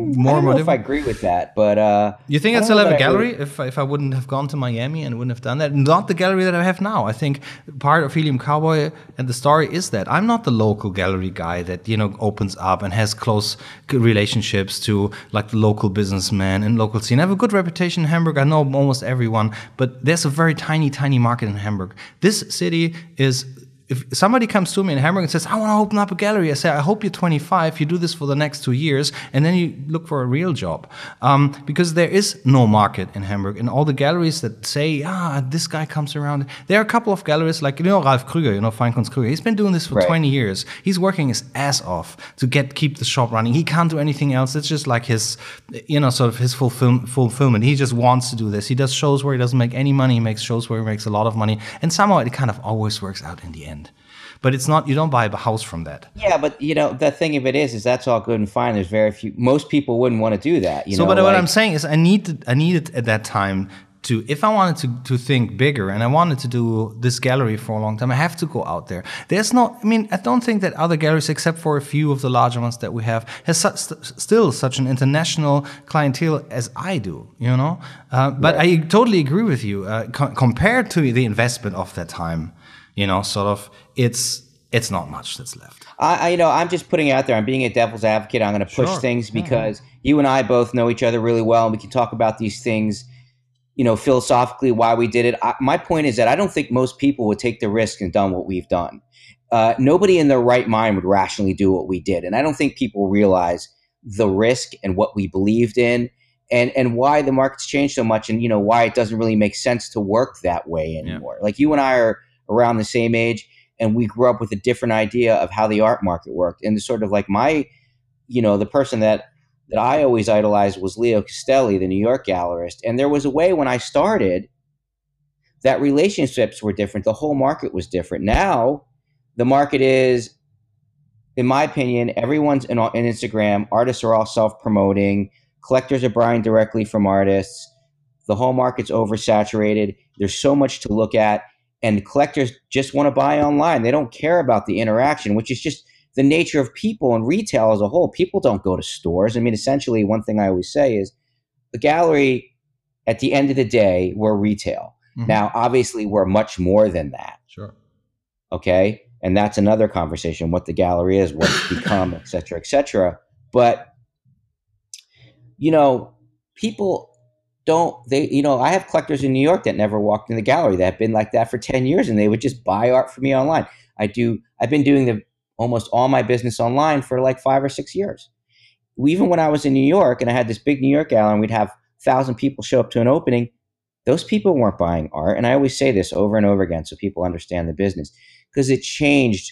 more I don't more know if I difficult. agree with that, but uh, You think I I'd don't still know have a that I would- gallery if if I wouldn't have gone to Miami and wouldn't have done that? Not the gallery that I have now. I think part of Helium Cowboy and the story is that I'm not the local gallery guy that, you know, opens up and has close relationships to like the local businessman and local scene. I have a good reputation in Hamburg. I know almost everyone, but there's a very tiny, tiny market in Hamburg. This city is. If somebody comes to me in Hamburg and says, I want to open up a gallery, I say, I hope you're twenty-five, you do this for the next two years, and then you look for a real job. Um, because there is no market in Hamburg. And all the galleries that say, ah, this guy comes around. There are a couple of galleries like, you know, Ralf Krüger, you know, Feinkunst Krüger. He's been doing this for Right. twenty years. He's working his ass off to get keep the shop running. He can't do anything else. It's just like his, you know, sort of his fulfill, fulfillment. He just wants to do this. He does shows where he doesn't make any money. He makes shows where he makes a lot of money. And somehow it kind of always works out in the end. But it's not, you don't buy a house from that. Yeah, but you know, the thing of it is, is that's all good and fine. There's very few, most people wouldn't want to do that. You so, know, but what like- I'm saying is I needed, I needed at that time to, if I wanted to, to think bigger and I wanted to do this gallery for a long time, I have to go out there. There's no, I mean, I don't think that other galleries, except for a few of the larger ones that we have, has such, st- still such an international clientele as I do, you know? Uh, but Right. I totally agree with you. Uh, co- compared to the investment of that time, you know, sort of, it's, it's not much that's left. I, I, you know, I'm just putting it out there. I'm being a devil's advocate. I'm going to push Sure. things because you and I both know each other really well, and we can talk about these things, you know, philosophically why we did it. I, my point is that I don't think most people would take the risk and done what we've done. Uh, nobody in their right mind would rationally do what we did, and I don't think people realize the risk and what we believed in, and and why the market's changed so much, and you know why it doesn't really make sense to work that way anymore. Yeah. Like you and I are around the same age. And we grew up with a different idea of how the art market worked. And sort of like my, you know, the person that, that I always idolized was Leo Castelli, the New York gallerist. And there was a way when I started that relationships were different. The whole market was different. Now the market is, in my opinion, everyone's in, in Instagram. Artists are all self-promoting. Collectors are buying directly from artists. The whole market's oversaturated. There's so much to look at. And collectors just want to buy online. They don't care about the interaction, which is just the nature of people and retail as a whole. People don't go to stores. I mean, essentially, one thing I always say is the gallery, at the end of the day, we're retail. Mm-hmm. Now, obviously, we're much more than that. Sure. Okay? And that's another conversation, what the gallery is, what it's become, et cetera, et cetera. But, you know, people... Don't they, you know, I have collectors in New York that never walked in the gallery that have been like that for ten years, and they would just buy art from me online. I do, I've been doing the almost all my business online for like five or six years. Even when I was in New York and I had this big New York gallery and we'd have a thousand people show up to an opening, those people weren't buying art. And I always say this over and over again so people understand the business, because it changed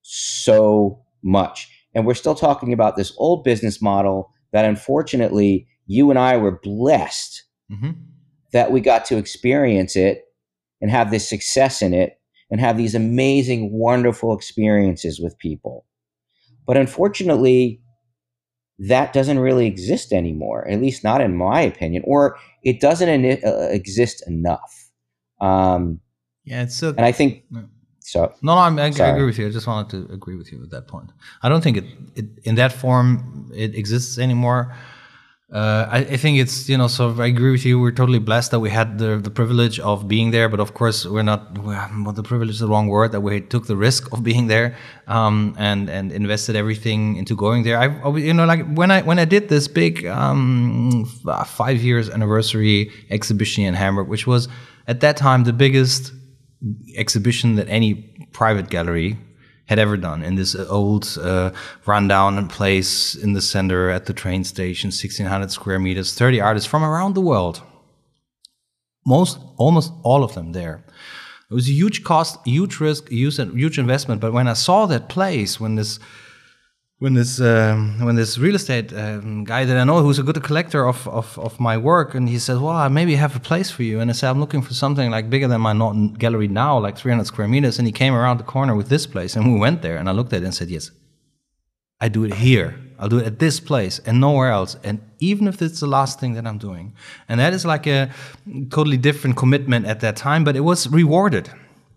so much. And we're still talking about this old business model that unfortunately you and I were blessed Mm-hmm. that we got to experience it and have this success in it and have these amazing, wonderful experiences with people. But unfortunately, that doesn't really exist anymore, at least not in my opinion, or it doesn't in- uh, exist enough. Um, yeah, it's a, and I think no. so. No, no, I'm, I, I agree with you. I just wanted to agree with you at that point. I don't think it, it in that form it exists anymore. Uh, I, I think it's, you know, so I agree with you. We're totally blessed that we had the the privilege of being there, but of course we're not, well, the privilege is the wrong word, that we took the risk of being there, um, and, and invested everything into going there. I, you know, like when I, when I did this big, um, five years anniversary exhibition in Hamburg, which was at that time the biggest exhibition that any private gallery had ever done, in this old uh, rundown place in the center at the train station, sixteen hundred square meters, thirty artists from around the world. Most, almost all of them there. It was a huge cost, huge risk, huge, huge investment. But when I saw that place, when this, when this, um, when this real estate um, guy that I know, who's a good collector of, of of my work, and he said, "Well, I maybe have a place for you." And I said, "I'm looking for something like bigger than my not gallery now, like three hundred square meters." And he came around the corner with this place, and we went there. And I looked at it and said, "Yes, I do it here. I'll do it at this place and nowhere else. And even if it's the last thing that I'm doing." And that is like a totally different commitment at that time, but it was rewarded.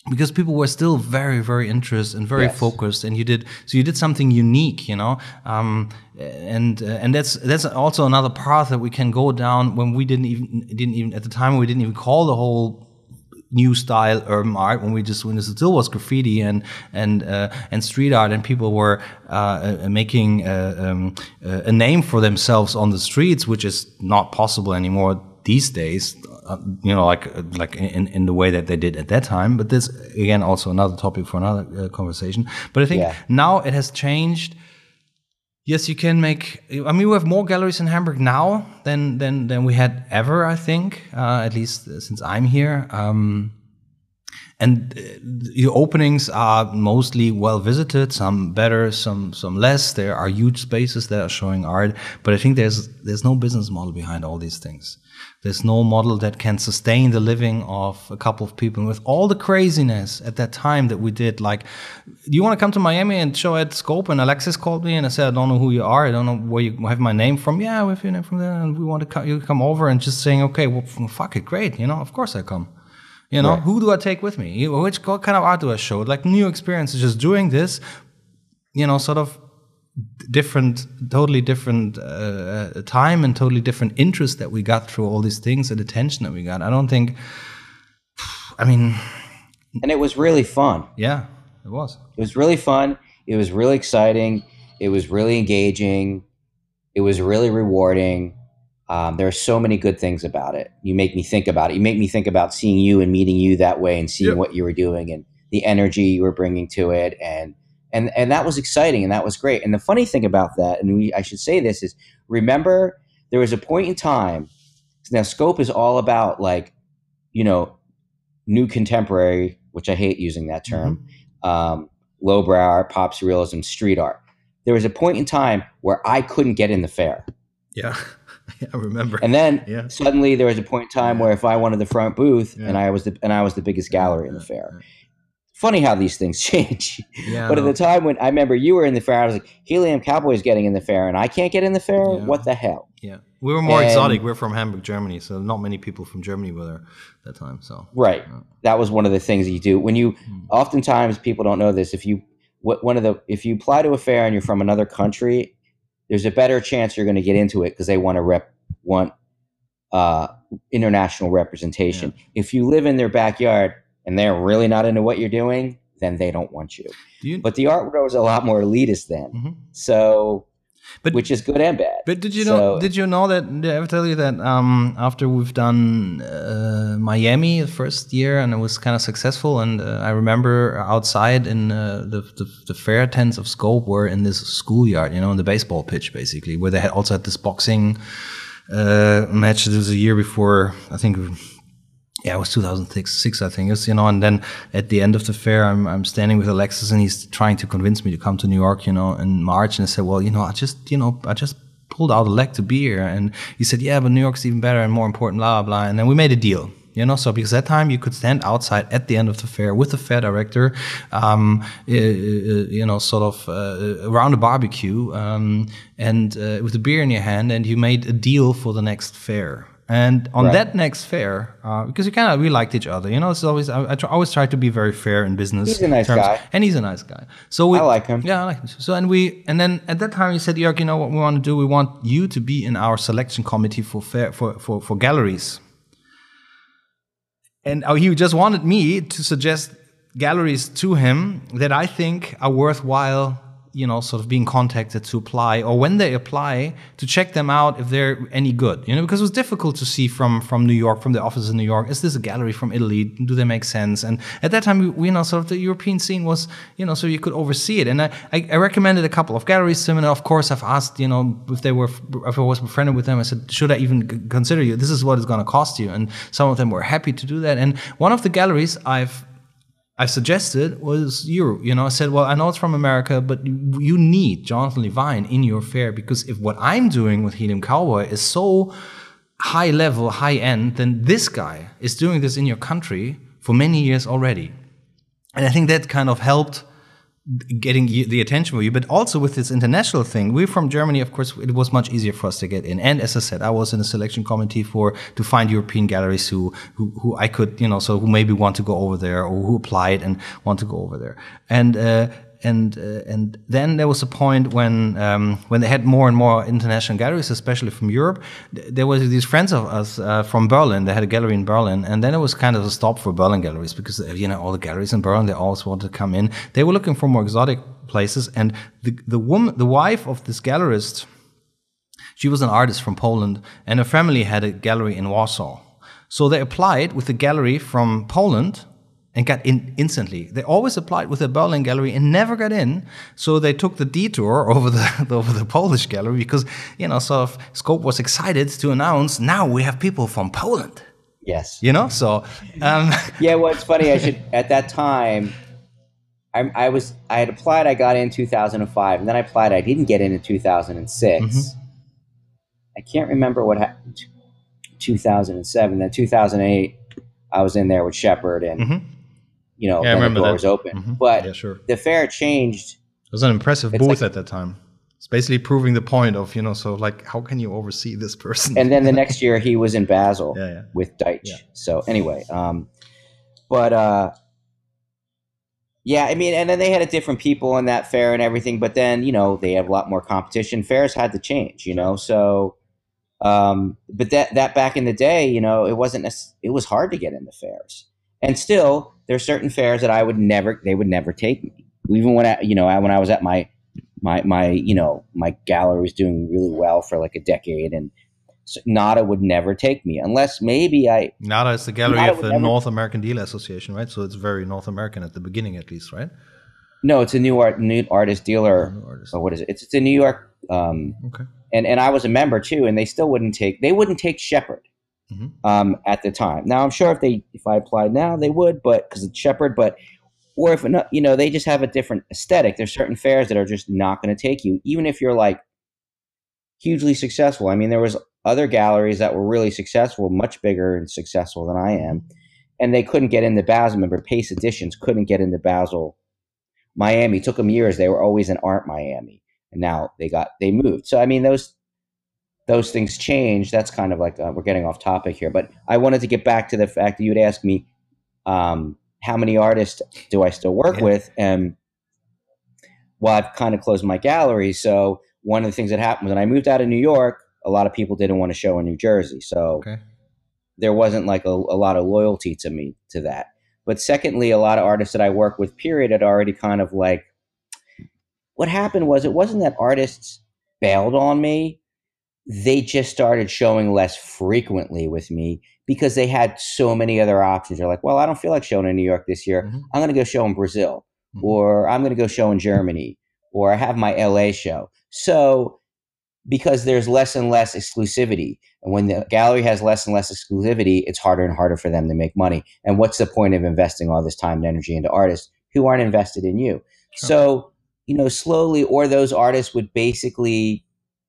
because people were still very, very interested and very Yes. focused, and you did so you did something unique, you know, um, and uh, and that's that's also another path that we can go down when we didn't even didn't even at the time we didn't even call the whole new style urban art, when we just when it still was graffiti and and uh, and street art, and people were uh, uh, making uh, um, uh, a name for themselves on the streets, which is not possible anymore these days. Uh, you know, like like in in the way that they did at that time. But this again also another topic for another uh, conversation. But I think Yeah. now it has changed. Yes, you can make. I mean, we have more galleries in Hamburg now than than than we had ever. I think, uh, at least since I'm here. Um, and uh, the openings are mostly well visited. Some better, some some less. There are huge spaces that are showing art, but I think there's there's no business model behind all these things. There's no model that can sustain the living of a couple of people. And with all the craziness at that time that we did, like, do you want to come to Miami and show at Scope? And Alexis called me and I said, I don't know who you are. I don't know where you have my name from. Yeah, we have your name from there. And we want to come, you come over, and just saying, okay, well, fuck it. Great. You know, of course I come. You know, Right. who do I take with me? Which what kind of art do I show? Like, new experiences, just doing this, you know, sort of different, totally different uh, time and totally different interest that we got through all these things and attention that we got. I don't think, I mean, And it was really fun. yeah, it was. It was really fun. It was really exciting. It was really engaging. It was really rewarding. Um, there are so many good things about it. You make me think about it. You make me think about seeing you and meeting you that way, and seeing Yep. what you were doing and the energy you were bringing to it. And and and that was exciting, and that was great. And the funny thing about that, and we I should say this, is remember there was a point in time. Now Scope is all about, like, you know, new contemporary, which I hate using that term, um, lowbrow art, pop surrealism, street art. There was a point in time where I couldn't get in the fair. Yeah, I remember. And then Yeah. suddenly there was a point in time where if I wanted the front booth, Yeah. and I was the and I was the biggest gallery in the fair. Funny how these things change. Yeah, But at no. the time when I remember you were in the fair, I was like, Helium Cowboy's getting in the fair and I can't get in the fair? Yeah. What the hell? Yeah, we were more And- exotic. We're from Hamburg, Germany, so not many people from Germany were there at that time. So Right. That was one of the things that you do. When you oftentimes people don't know this, if you what one of the if you apply to a fair and you're from another country, there's a better chance you're going to get into it because they want to rep want uh, international representation. If you live in their backyard and they're really not into what you're doing, then they don't want you. do you? But the art world is a lot more elitist then, Mhm. so But which is good and bad. But did you So- know? Did you know that? Did I ever tell you that um, after we've done uh, Miami the first year and it was kind of successful, and uh, I remember outside in uh, the, the the fair tents of Scope were in this schoolyard, you know, in the baseball pitch basically, where they had also had this boxing uh, match. It was a year before, I think. Yeah, it was two thousand six, I think. It was, you know, and then at the end of the fair, I'm I'm standing with Alexis, and he's trying to convince me to come to New York, you know, in March. And I said, well, you know, I just, you know, I just pulled out a leg to be here. And he said, yeah, but New York's even better and more important, blah, blah, blah. And then we made a deal. You know, so because that time you could stand outside at the end of the fair with the fair director, um, uh, you know, sort of uh, around a barbecue, um, and uh, with a beer in your hand, and you made a deal for the next fair. And on Right. that next fair, uh, because you kind of we liked each other, you know, it's always I, I try, always try to be very fair in business. He's a nice terms. guy. And he's a nice guy. So we, I like him. Yeah, I like him. So and we and then at that time he said, Jörg, you know what we want to do? We want you to be in our selection committee for fair for for, for galleries. And uh, he just wanted me to suggest galleries to him that I think are worthwhile, you know, sort of being contacted to apply, or when they apply, to check them out if they're any good, you know, because it was difficult to see from from New York, from the office in New York, is this a gallery from Italy? Do they make sense? And at that time, we, you know, sort of the European scene was, you know, so you could oversee it. And I, I, I recommended a couple of galleries to him, and of course, I've asked, you know, if they were, if I was befriended with them, I said, should I even c- consider you? This is what it's going to cost you. And some of them were happy to do that. And one of the galleries I've I suggested was you. You know, I said, well, I know it's from America, but you, you need Jonathan Levine in your fair, because if what I'm doing with Helium Cowboy is so high level, high end, then this guy is doing this in your country for many years already. And I think that kind of helped getting you, the attention for you, but also with this international thing. We're from Germany, of course. It was much easier for us to get in. And as I said, I was in a selection committee for to find European galleries who who, who I could, you know, so who maybe want to go over there or who applied and want to go over there. And uh, and uh, and then there was a point when um, when they had more and more international galleries, especially from Europe. There was these friends of us uh, from Berlin. They had a gallery in Berlin, and then it was kind of a stop for Berlin galleries because, you know, all the galleries in Berlin, they always wanted to come in. They were looking for more exotic places, and the the woman, the wife of this gallerist, she was an artist from Poland, and her family had a gallery in Warsaw. So they applied with the gallery from Poland and got in instantly. They always applied with the Berlin gallery and never got in. So they took the detour over the over the Polish gallery because, you know, sort of Scope was excited to announce, now we have people from Poland. Yes. You know, so um, yeah. Well, it's funny. I should at that time. I, I was I had applied. I got in two thousand five, and then I applied. I didn't get in in two thousand six. Mm-hmm. I can't remember what happened. two thousand seven, then two thousand eight. I was in there with Shepard, and mm-hmm. you know, yeah, then the door that. was open. Mm-hmm. But yeah, sure. the fair changed. It was an impressive it's booth like, at that time. It's basically proving the point of, you know, so like, how can you oversee this person? And then the next year he was in Basel yeah, yeah. with Deitch. Yeah. So anyway, um, but uh, yeah, I mean, and then they had a different people in that fair and everything. But then, you know, they have a lot more competition. Fairs had to change, you know, so. Um, but that, that back in the day, you know, it wasn't, it was hard to get into fairs, and still there's certain fairs that I would never, they would never take me. Even when I, you know, I, when I was at my, my, my, you know, my gallery was doing really well for like a decade, and so NADA would never take me unless maybe I, NADA is the gallery NADA of the never, North American Dealer Association, right? So it's very North American at the beginning, at least, right? No, it's a new art, new artist dealer. New artist. Or what is it? It's, it's a New York, um, okay. And, and I was a member too, and they still wouldn't take, they wouldn't take Shepard mm-hmm. um, at the time. Now I'm sure if they, if I applied now they would, but because it's Shepard, but, or if, you know, they just have a different aesthetic. There's certain fairs that are just not going to take you, even if you're like hugely successful. I mean, there was other galleries that were really successful, much bigger and successful than I am, and they couldn't get into Basel. Remember, Pace Editions couldn't get into Basel. Miami took them years. They were always in Art Miami. And now they got, they moved. So, I mean, those, those things change. That's kind of like, uh, we're getting off topic here, but I wanted to get back to the fact that you'd ask me, um, how many artists do I still work yeah. with? And well, I've kind of closed my gallery. So one of the things that happened when I moved out of New York, a lot of people didn't want to show in New Jersey. So okay. there wasn't like a, a lot of loyalty to me to that. But secondly, a lot of artists that I work with, period, had already kind of like, what happened was it wasn't that artists bailed on me. They just started showing less frequently with me because they had so many other options. They're like, well, I don't feel like showing in New York this year. Mm-hmm. I'm going to go show in Brazil, mm-hmm. or I'm going to go show in Germany, or I have my L A show. So because there's less and less exclusivity, and when the gallery has less and less exclusivity, it's harder and harder for them to make money. And what's the point of investing all this time and energy into artists who aren't invested in you? Sure. So, you know, slowly, or those artists would basically,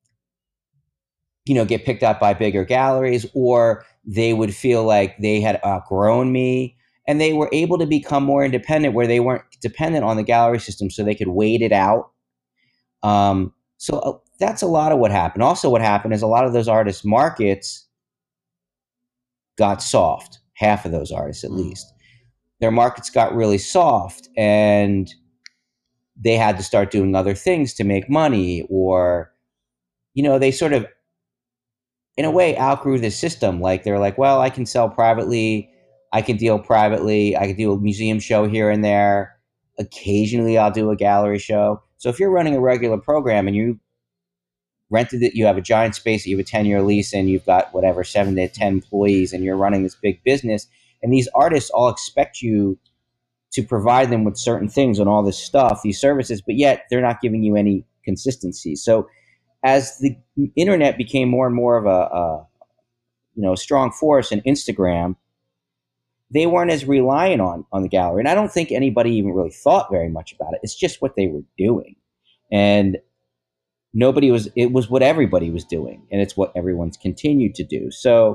you know, get picked up by bigger galleries, or they would feel like they had outgrown me, and they were able to become more independent where they weren't dependent on the gallery system, so they could wait it out. Um, so uh, that's a lot of what happened. Also, what happened is a lot of those artists' markets got soft, half of those artists at least. Their markets got really soft, and they had to start doing other things to make money, or, you know, they sort of, in a way, outgrew the system. Like, they're like, well, I can sell privately, I can deal privately, I can do a museum show here and there. Occasionally, I'll do a gallery show. So if you're running a regular program and you rented it, you have a giant space, you have a ten-year lease, and you've got whatever, seven to ten employees, and you're running this big business, and these artists all expect you to provide them with certain things and all this stuff, these services, but yet they're not giving you any consistency. So as the internet became more and more of a, a you know, a strong force, and Instagram, they weren't as reliant on, on the gallery. And I don't think anybody even really thought very much about it. It's just what they were doing. And nobody was, it was what everybody was doing. And it's what everyone's continued to do. So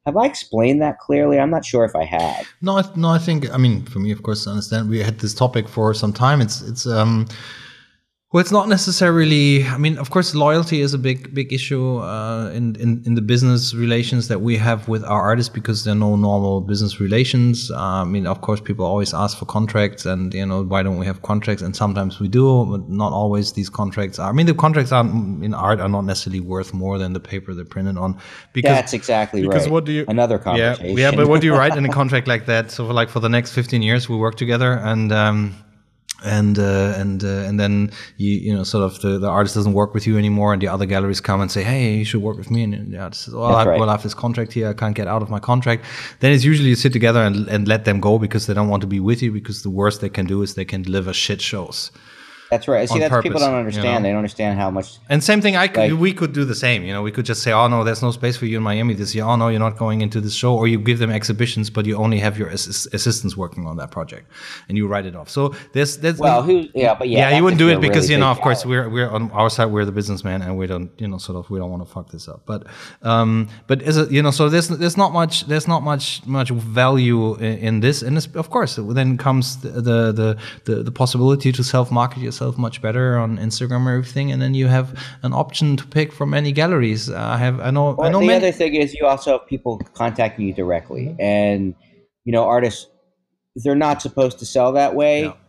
Have I explained that clearly? I'm not sure if I have. No, I, no, I think, I mean, for me, of course, to understand, we had this topic for some time. It's, it's, um, well, it's not necessarily, I mean, of course, loyalty is a big, big issue, uh, in, in, in the business relations that we have with our artists, because there are no normal business relations. Uh, I mean, of course, people always ask for contracts and, you know, why don't we have contracts? And sometimes we do, but not always these contracts are, I mean, the contracts are in art are not necessarily worth more than the paper they're printed on. Because, That's exactly because right. what do you, Another conversation. Yeah, yeah, but what do you write in a contract like that? So for like for the next fifteen years, we work together and, um, And uh, and uh, and then you you know sort of the, the artist doesn't work with you anymore, and the other galleries come and say, hey, you should work with me, and the artist says, well, I, right. well, I have this contract here, I can't get out of my contract. Then it's usually you sit together and, and let them go because they don't want to be with you, because the worst they can do is they can deliver shit shows. That's right. See, that's purpose, people don't understand. You know? They don't understand how much. And same thing, I could, like, we could do the same. You know, we could just say, oh no, there's no space for you in Miami this year. Oh no, you're not going into this show. Or you give them exhibitions, but you only have your ass- assistants working on that project, and you write it off. So there's, there's well, who? Yeah, but yeah, yeah, you wouldn't do it really because you know, of gallery. course, we're we're on our side, we're the businessman, and we don't, you know, sort of, we don't want to fuck this up. But um, but is it, you know, so there's there's not much there's not much much value in, in this, and this, of course, then comes the the the, the, the possibility to self market yourself much better on Instagram or everything, and then you have an option to pick from many galleries. Uh, I have, I know, Well, I know. The many other thing is you also have people contacting you directly, mm-hmm. and you know, artists, they're not supposed to sell that way, yeah.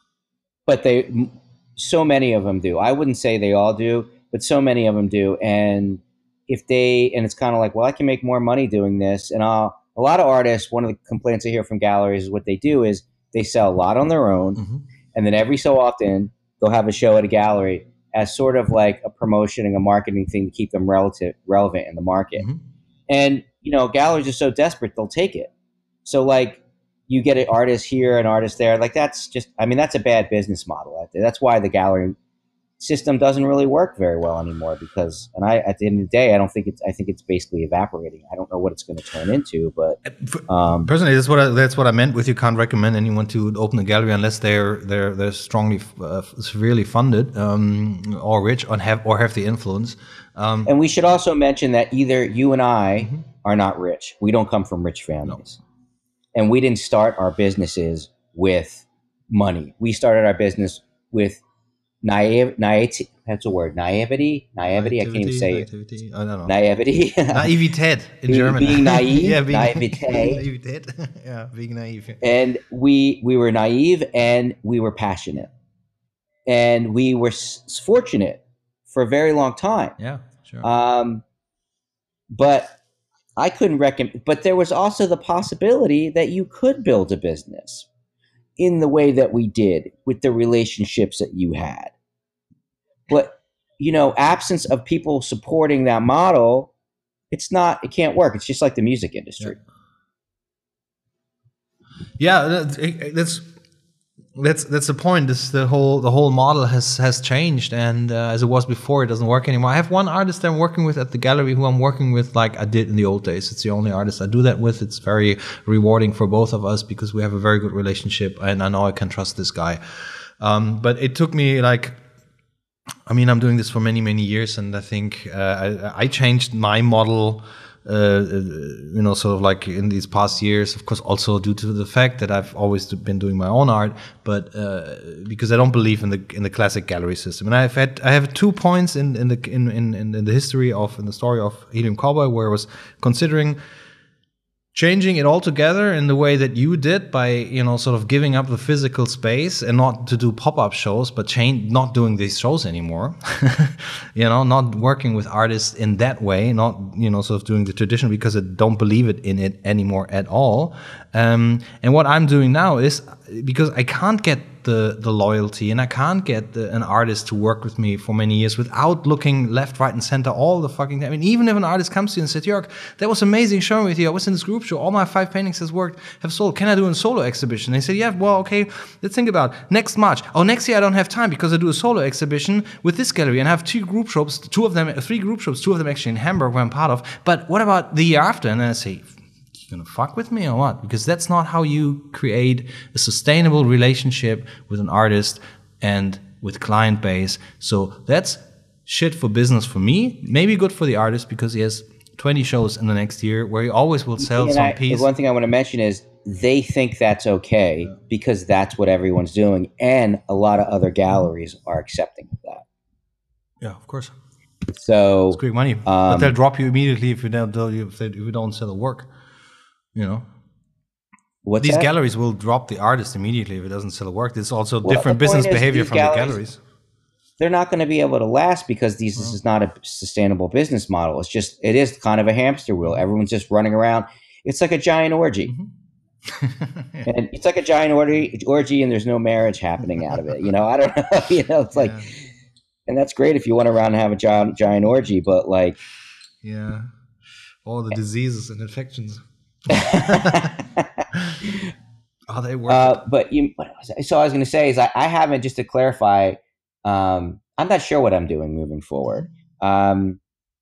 but they, so many of them do. I wouldn't say they all do, but so many of them do. And if they, and it's kind of like, well, I can make more money doing this, and I'll, a lot of artists, one of the complaints I hear from galleries is what they do is they sell a lot on their own, mm-hmm. and then every so often they'll have a show at a gallery as sort of like a promotion and a marketing thing to keep them relative relevant in the market. Mm-hmm. And, you know, galleries are so desperate, they'll take it. So like you get an artist here, an artist there, like that's just, I mean, that's a bad business model. That's why the gallery system doesn't really work very well anymore, because, and I, at the end of the day, I don't think it's, I think it's basically evaporating. I don't know what it's going to turn into, but um, personally, that's what I, that's what I meant with, you can't recommend anyone to open a gallery unless they're they're they're strongly uh, severely funded, um, or rich, or have or have the influence. Um, and we should also mention that either you and I mm-hmm. are not rich. We don't come from rich families, no. and we didn't start our businesses with money. We started our business with naive, naivety. That's a word. Naivety, naivety. I can't even say naivety. I don't know. Naivety. Naivität in being, German. Being naive. yeah, being naivete. Naivität. yeah, being naive. And we we were naive, and we were passionate, and we were s- fortunate for a very long time. Yeah, sure. Um, but I couldn't recommend. But there was also the possibility that you could build a business in the way that we did with the relationships that you had. But, you know, absence of people supporting that model, it's not, it can't work. It's just like the music industry. Yeah, yeah that's that's that's the point. This the whole the whole model has has changed, and uh, as it was before, it doesn't work anymore. I have one artist I'm working with at the gallery who I'm working with like I did in the old days. It's the only artist I do that with. It's very rewarding for both of us because we have a very good relationship, and I know I can trust this guy. Um, but it took me like. I mean, I'm doing this for many, many years, and I think uh, I, I changed my model, uh, you know, sort of like in these past years, of course, also due to the fact that I've always been doing my own art, but uh, because I don't believe in the in the classic gallery system. And I've had I have two points in in the in in, in the history of in the story of Helium Cowboy where I was considering changing it all together in the way that you did by, you know, sort of giving up the physical space and not to do pop-up shows, but change, not doing these shows anymore, you know, not working with artists in that way, not, you know, sort of doing the tradition because I don't believe it in it anymore at all. Um, and what I'm doing now is because I can't get the the loyalty and I can't get the, an artist to work with me for many years without looking left, right, and center all the fucking time. I mean, even if an artist comes to you and says, Jörg, that was amazing showing with you. I was in this group show. All my five paintings has worked, have sold. Can I do a solo exhibition? They said, yeah, well, okay, let's think about it. Next March. Oh, next year I don't have time because I do a solo exhibition with this gallery and I have two group shows, two of them, three group shows, two of them actually in Hamburg where I'm part of. But what about the year after? And then I say, gonna fuck with me or what? Because that's not how you create a sustainable relationship with an artist and with client base. So that's shit for business for me. Maybe good for the artist because he has twenty shows in the next year where you always will sell And some I, the piece. one thing I want to mention is they think that's okay Yeah. because that's what everyone's doing, and a lot of other galleries are accepting of that. Yeah, of course. So It's quick money, um, but they'll drop you immediately if you don't tell you if, they, if you don't sell the work. You know, what's these that? galleries will drop the artist immediately if it doesn't sell the work. There's also Well, different the point business is behavior these from the galleries. They're not going to be able to last because these, this is not a sustainable business model. It's just, it is kind of a hamster wheel. Everyone's just running around. It's like a giant orgy. Mm-hmm. Yeah. And it's like a giant orgy, orgy, and there's no marriage happening out of it. You know, I don't know. You know, it's like, Yeah. and that's great if you went around and have a giant, giant orgy, but like, yeah, all the diseases and infections. Are they worth uh, it? but you, so I was going to say is I, I haven't, just to clarify, um, I'm not sure what I'm doing moving forward. Um,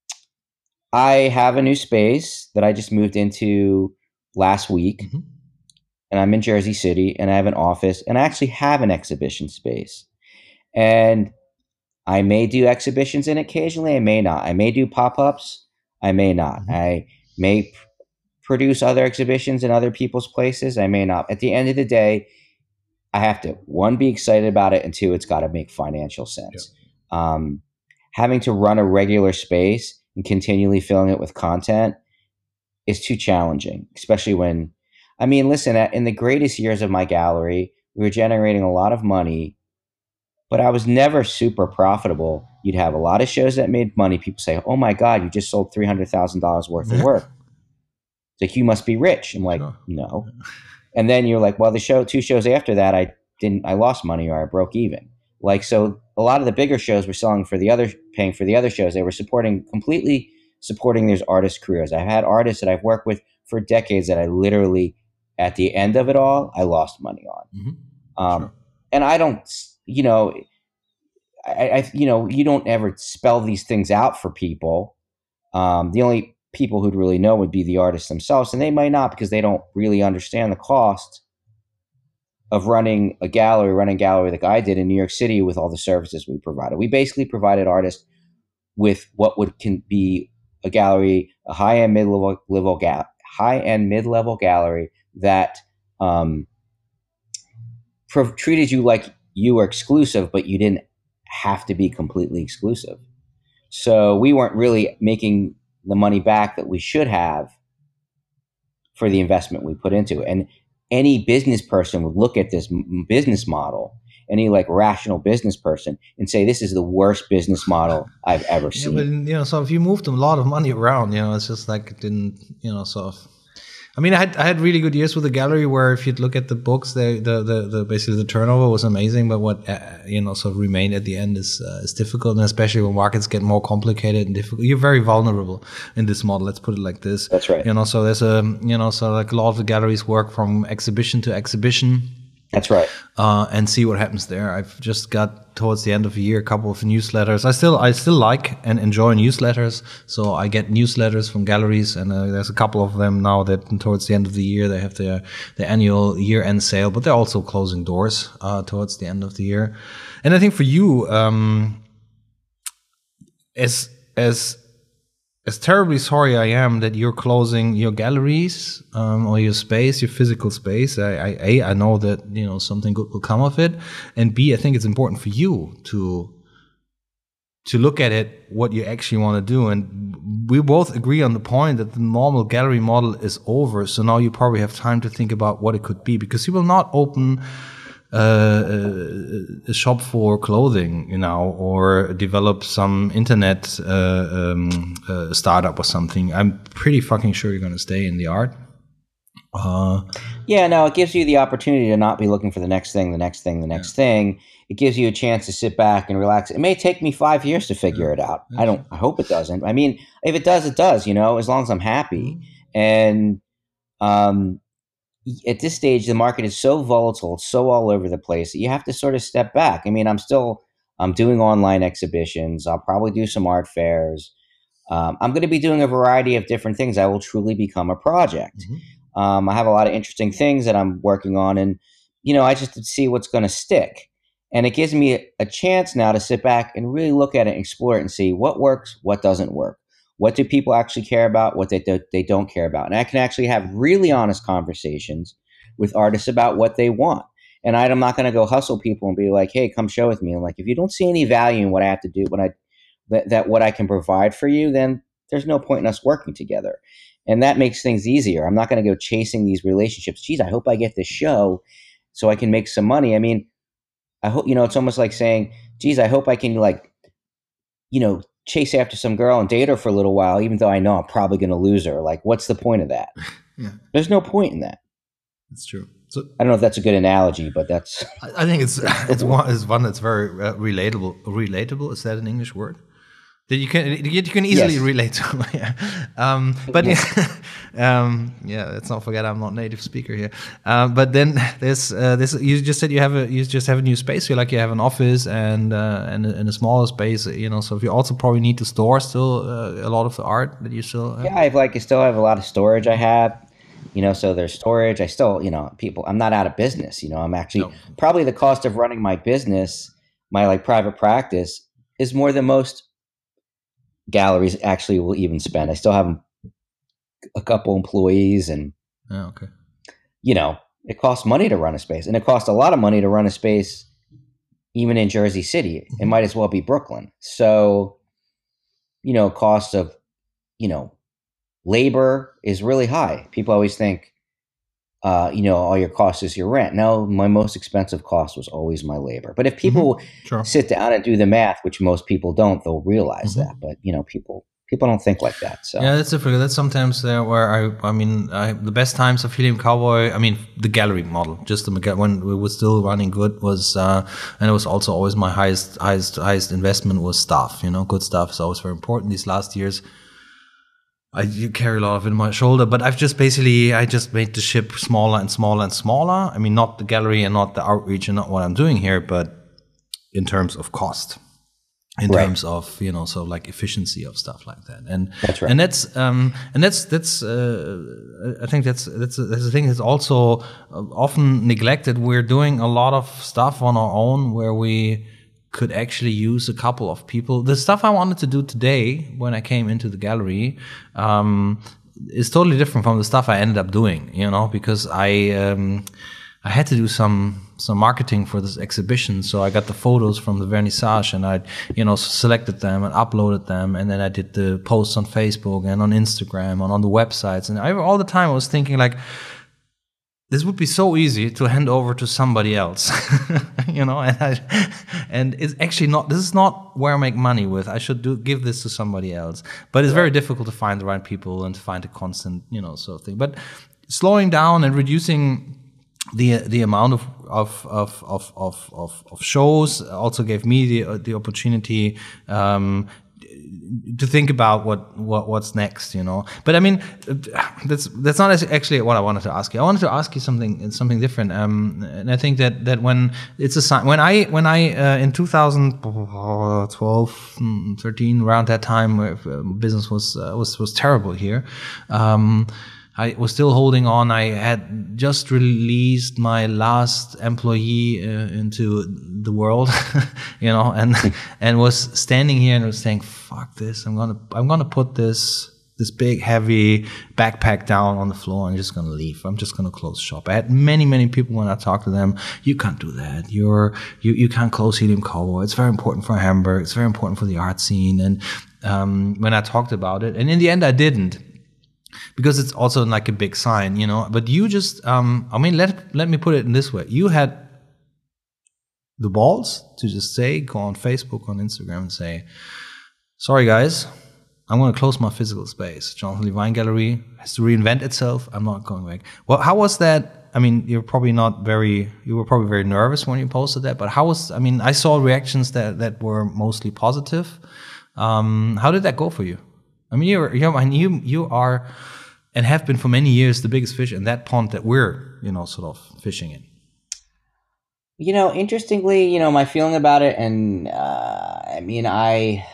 I have a new space that I just moved into last week, Mm-hmm. and I'm in Jersey City, and I have an office, and I actually have an exhibition space. And I may do exhibitions in occasionally, I may not. I may do pop-ups, I may not. Mm-hmm. I may p- produce other exhibitions in other people's places, I may not. At the end of the day, I have to, one, be excited about it, and two, it's got to make financial sense. Yeah. Um, having to run a regular space and continually filling it with content is too challenging, especially when, I mean, listen, in the greatest years of my gallery, we were generating a lot of money, but I was never super profitable. You'd have a lot of shows that made money. People say, oh my God, you just sold three hundred thousand dollars worth of work. It's like, you must be rich. I'm like, sure. No. And then you're like, well, the show, two shows after that, I didn't, I lost money or I broke even. Like, so a lot of the bigger shows were selling for the other, paying for the other shows. They were supporting, completely supporting these artists' careers. I've had artists that I've worked with for decades that I literally, at the end of it all, I lost money on. Mm-hmm. Um, sure. And I don't, you know, I, I, you know, you don't ever spell these things out for people. Um, the only people who'd really know would be the artists themselves, and they might not because they don't really understand the cost of running a gallery, running a gallery like I did in New York City with all the services we provided. We basically provided artists with what would can be a gallery, a high-end, mid-level, level ga- high-end, mid-level gallery that um, pro- treated you like you were exclusive, but you didn't have to be completely exclusive. So we weren't really making the money back that we should have for the investment we put into it. And any business person would look at this m- business model, any like rational business person, and say, this is the worst business model I've ever yeah, seen. But, you know, so if you moved a lot of money around, you know, it's just like it didn't, you know, sort of. I mean, I had I had really good years with the gallery where if you'd look at the books, they, the, the the basically the turnover was amazing, but what uh, you know sort of remained at the end is uh, is difficult, and especially when markets get more complicated and difficult, you're very vulnerable in this model. Let's put it like this. That's right. You know, so there's a you know so like a lot of the galleries work from exhibition to exhibition. That's right. Uh, and see what happens there. I've just got towards the end of the year a couple of newsletters. I still I still like and enjoy newsletters, so I get newsletters from galleries, and uh, there's a couple of them now that towards the end of the year they have their the annual year end sale, but they're also closing doors uh, towards the end of the year. And I think for you, um, as as as terribly sorry I am that you're closing your galleries um, or your space, your physical space. I, I, A, I know that you know something good will come of it, and B, I think it's important for you to to look at it, what you actually want to do. And we both agree on the point that the normal gallery model is over. So now you probably have time to think about what it could be, because you will not open Uh, a shop for clothing, you know, or develop some internet uh, um, uh, startup or something. I'm pretty fucking sure you're going to stay in the art. Uh, yeah, no, it gives you the opportunity to not be looking for the next thing, the next thing, the next yeah. thing. It gives you a chance to sit back and relax. It may take me five years to figure yeah. it out. Yeah. I don't. I hope it doesn't. I mean, if it does, it does. You know, as long as I'm happy. Mm-hmm. And um. At this stage, the market is so volatile, so all over the place that you have to sort of step back. I mean, I'm still, I'm doing online exhibitions. I'll probably do some art fairs. Um, I'm going to be doing a variety of different things. I will truly become a project. Mm-hmm. Um, I have a lot of interesting things that I'm working on, and, you know, I just see what's going to stick. And it gives me a, a chance now to sit back and really look at it and explore it and see what works, what doesn't work. What do people actually care about? What they do, they don't care about? And I can actually have really honest conversations with artists about what they want. And I'm not going to go hustle people and be like, "Hey, come show with me." And like, if you don't see any value in what I have to do, what I that, that what I can provide for you, then there's no point in us working together. And that makes things easier. I'm not going to go chasing these relationships. Geez, I hope I get this show so I can make some money. I mean, I hope, you know, it's almost like saying, geez, I hope I can, like, you know, chase after some girl and date her for a little while, even though I know I'm probably going to lose her. Like, what's the point of that? Yeah, there's no point in that. That's true. So I don't know if that's a good analogy, but that's. I think it's it's one it's one that's very uh, relatable. Relatable, is that an English word? That you can you can easily yes. relate to. Yeah. Um, but um, yeah, let's not forget I'm not a native speaker here. Uh, but then there's uh, this. You just said you have a you just have a new space. You like you have an office and uh, and, a, and a smaller space. You know, so if you also probably need to store still uh, a lot of the art that you still. Have. Yeah, I have like I still have a lot of storage. I have. You know, so there's storage. I still, you know, people, I'm not out of business. You know, I'm actually no. probably the cost of running my business, my like private practice is more than most galleries actually will even spend. I still have a couple employees and, oh, okay. you know, it costs money to run a space, and it costs a lot of money to run a space even in Jersey City. Mm-hmm. It might as well be Brooklyn. So, you know, cost of, you know, labor is really high. People always think, uh, you know, all your cost is your rent. No, my most expensive cost was always my labor. But if people mm-hmm. sure. sit down and do the math, which most people don't, they'll realize mm-hmm. that. But, you know, people people don't think like that. So yeah, that's difficult. That's sometimes there where I, I mean, I, the best times of Helium Cowboy, I mean, the gallery model, just the, when we were still running good was, uh, and it was also always my highest, highest, highest investment was staff. You know, good stuff is always very important. These last years, I you carry a lot of it on my shoulder, but I've just basically, I just made the ship smaller and smaller and smaller. I mean, not the gallery and not the outreach and not what I'm doing here, but in terms of cost, in right. terms of, you know, so like efficiency of stuff like that. And that's right. And that's, um, and that's, that's, uh, I think that's, that's, that's the thing that's also often neglected. We're doing a lot of stuff on our own where we could actually use a couple of people. The stuff I wanted to do today when I came into the gallery um, is totally different from the stuff I ended up doing, you know, because I um, I had to do some some marketing for this exhibition. So I got the photos from the vernissage and I, you know, selected them and uploaded them. And then I did the posts on Facebook and on Instagram and on the websites. And I, all the time I was thinking like, this would be so easy to hand over to somebody else, you know, and I, and it's actually not, this is not where I make money with. I should do, give this to somebody else, but it's very difficult to find the right people and to find a constant, you know, sort of thing. But slowing down and reducing the, the amount of, of, of, of, of, of, of shows also gave me the, the opportunity, um, to think about what, what what's next, you know. But I mean, that's that's not actually what I wanted to ask you. I wanted to ask you something something different. Um, and I think that that when it's a sign when I when I uh, in two thousand twelve, thirteen, around that time, where business was uh, was was terrible here. Um, I was still holding on. I had just released my last employee uh, into the world, you know, and and was standing here and was saying, "Fuck this! I'm gonna I'm gonna put this this big heavy backpack down on the floor and I'm just gonna leave. I'm just gonna close shop." I had many many people when I talked to them. You can't do that. You're you you can't close Helium Cowboy. It's very important for Hamburg. It's very important for the art scene. And um, when I talked about it, and in the end I didn't. Because it's also like a big sign, you know. But you just, um, I mean, let let me put it in this way: you had the balls to just say, go on Facebook, on Instagram, and say, "Sorry, guys, I'm going to close my physical space. Jonathan Levine Gallery has to reinvent itself. I'm not going back." Well, how was that? I mean, you're probably not very, you were probably very nervous when you posted that. But how was? I mean, I saw reactions that that were mostly positive. Um, how did that go for you? I mean, you're, you you you are, and have been for many years, the biggest fish in that pond that we're, you know, sort of fishing in. You know, interestingly, you know, my feeling about it, and uh, I mean, I,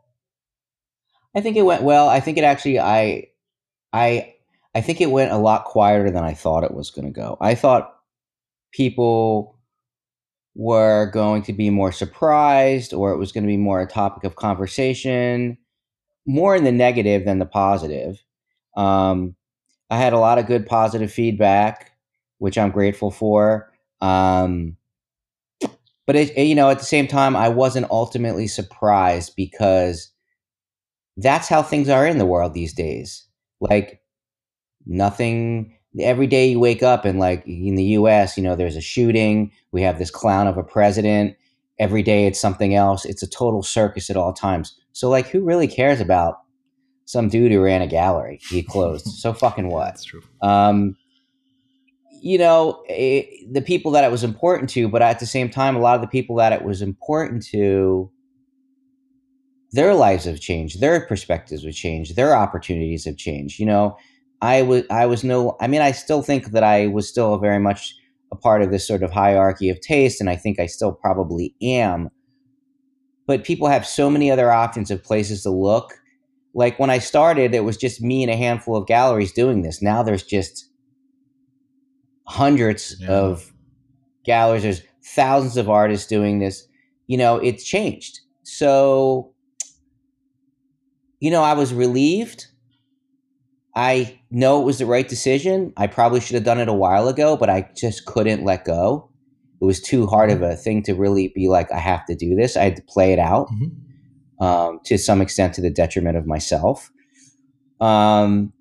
I think it went well. I think it actually, I, I, I think it went a lot quieter than I thought it was going to go. I thought people were going to be more surprised, or it was going to be more a topic of conversation. more in the negative than the positive. Um, I had a lot of good positive feedback, which I'm grateful for. Um, but it, you know, at the same time, I wasn't ultimately surprised because that's how things are in the world these days. Like nothing, every day you wake up and like in the U S, you know, there's a shooting. We have this clown of a president. Every day it's something else. It's a total circus at all times. So like, who really cares about some dude who ran a gallery he closed? So fucking what? That's true. Um, you know, it, the people that it was important to, but at the same time, a lot of the people that it was important to, their lives have changed, their perspectives have changed, their opportunities have changed. You know, I was, I was no, I mean, I still think that I was still very much a part of this sort of hierarchy of taste, and I think I still probably am. But people have so many other options of places to look. Like when I started, it was just me and a handful of galleries doing this. Now there's just hundreds yeah. of galleries. There's thousands of artists doing this. You know, it's changed. So, you know, I was relieved. I know it was the right decision. I probably should have done it a while ago, but I just couldn't let go. It was too hard of a thing to really be like, I have to do this. I had to play it out mm-hmm. um, to some extent to the detriment of myself. Um,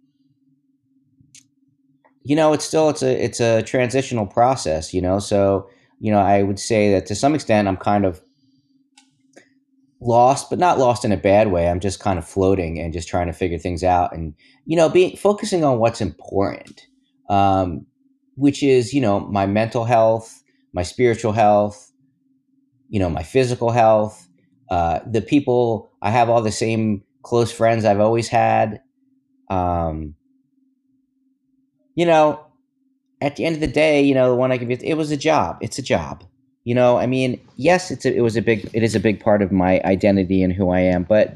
you know, it's still, it's a, it's a transitional process, you know? So, you know, I would say that to some extent I'm kind of lost, but not lost in a bad way. I'm just kind of floating and just trying to figure things out and, you know, being focusing on what's important, um, which is, you know, my mental health, my spiritual health, you know, my physical health, uh, the people, I have all the same close friends I've always had. Um, you know, at the end of the day, you know, the one I give you, it was a job. It's a job. You know, I mean, yes, it's a, it was a big, it is a big part of my identity and who I am, but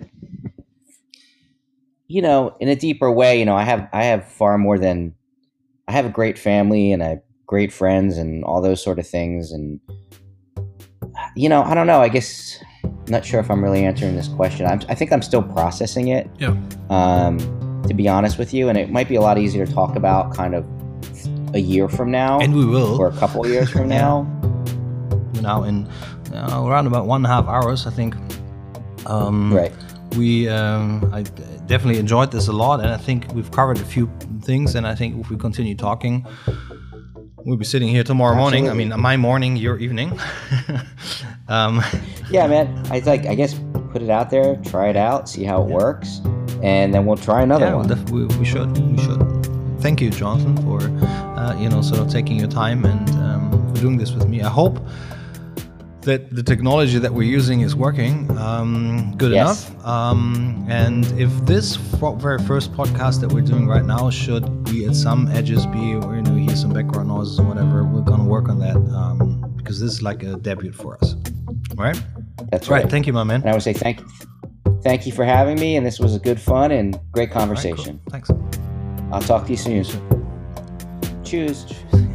you know, in a deeper way, you know, I have, I have far more than, I have a great family and I have great friends and all those sort of things. And, you know, I don't know, I guess, I'm not sure if I'm really answering this question. I'm, I think I'm still processing it, yeah. um, to be honest with you. And it might be a lot easier to talk about kind of a year from now. And we will. Or a couple of years from now. Now in uh, around about one and a half hours, I think. Um, right. We, um, I definitely enjoyed this a lot, and I think we've covered a few things. And I think if we continue talking, we'll be sitting here tomorrow Absolutely. morning. I mean, my morning, your evening. um, yeah, man. I like. I guess put it out there, try it out, see how it yeah. works, and then we'll try another yeah, one. Def- we, we should. We should. Thank you, Jonathan, for uh, you know, sort of taking your time and um, for doing this with me. I hope that the technology that we're using is working um, good yes. enough. Um, and if this f- very first podcast that we're doing right now should be at some edges be, or you know, hear some background noises or whatever, we're gonna work on that um, because this is like a debut for us. All right? That's right. right. Thank you, my man. And I would say thank you. Thank you for having me, and this was a good fun and great conversation. All right, cool. Thanks. I'll talk to you soon. soon. Cheers.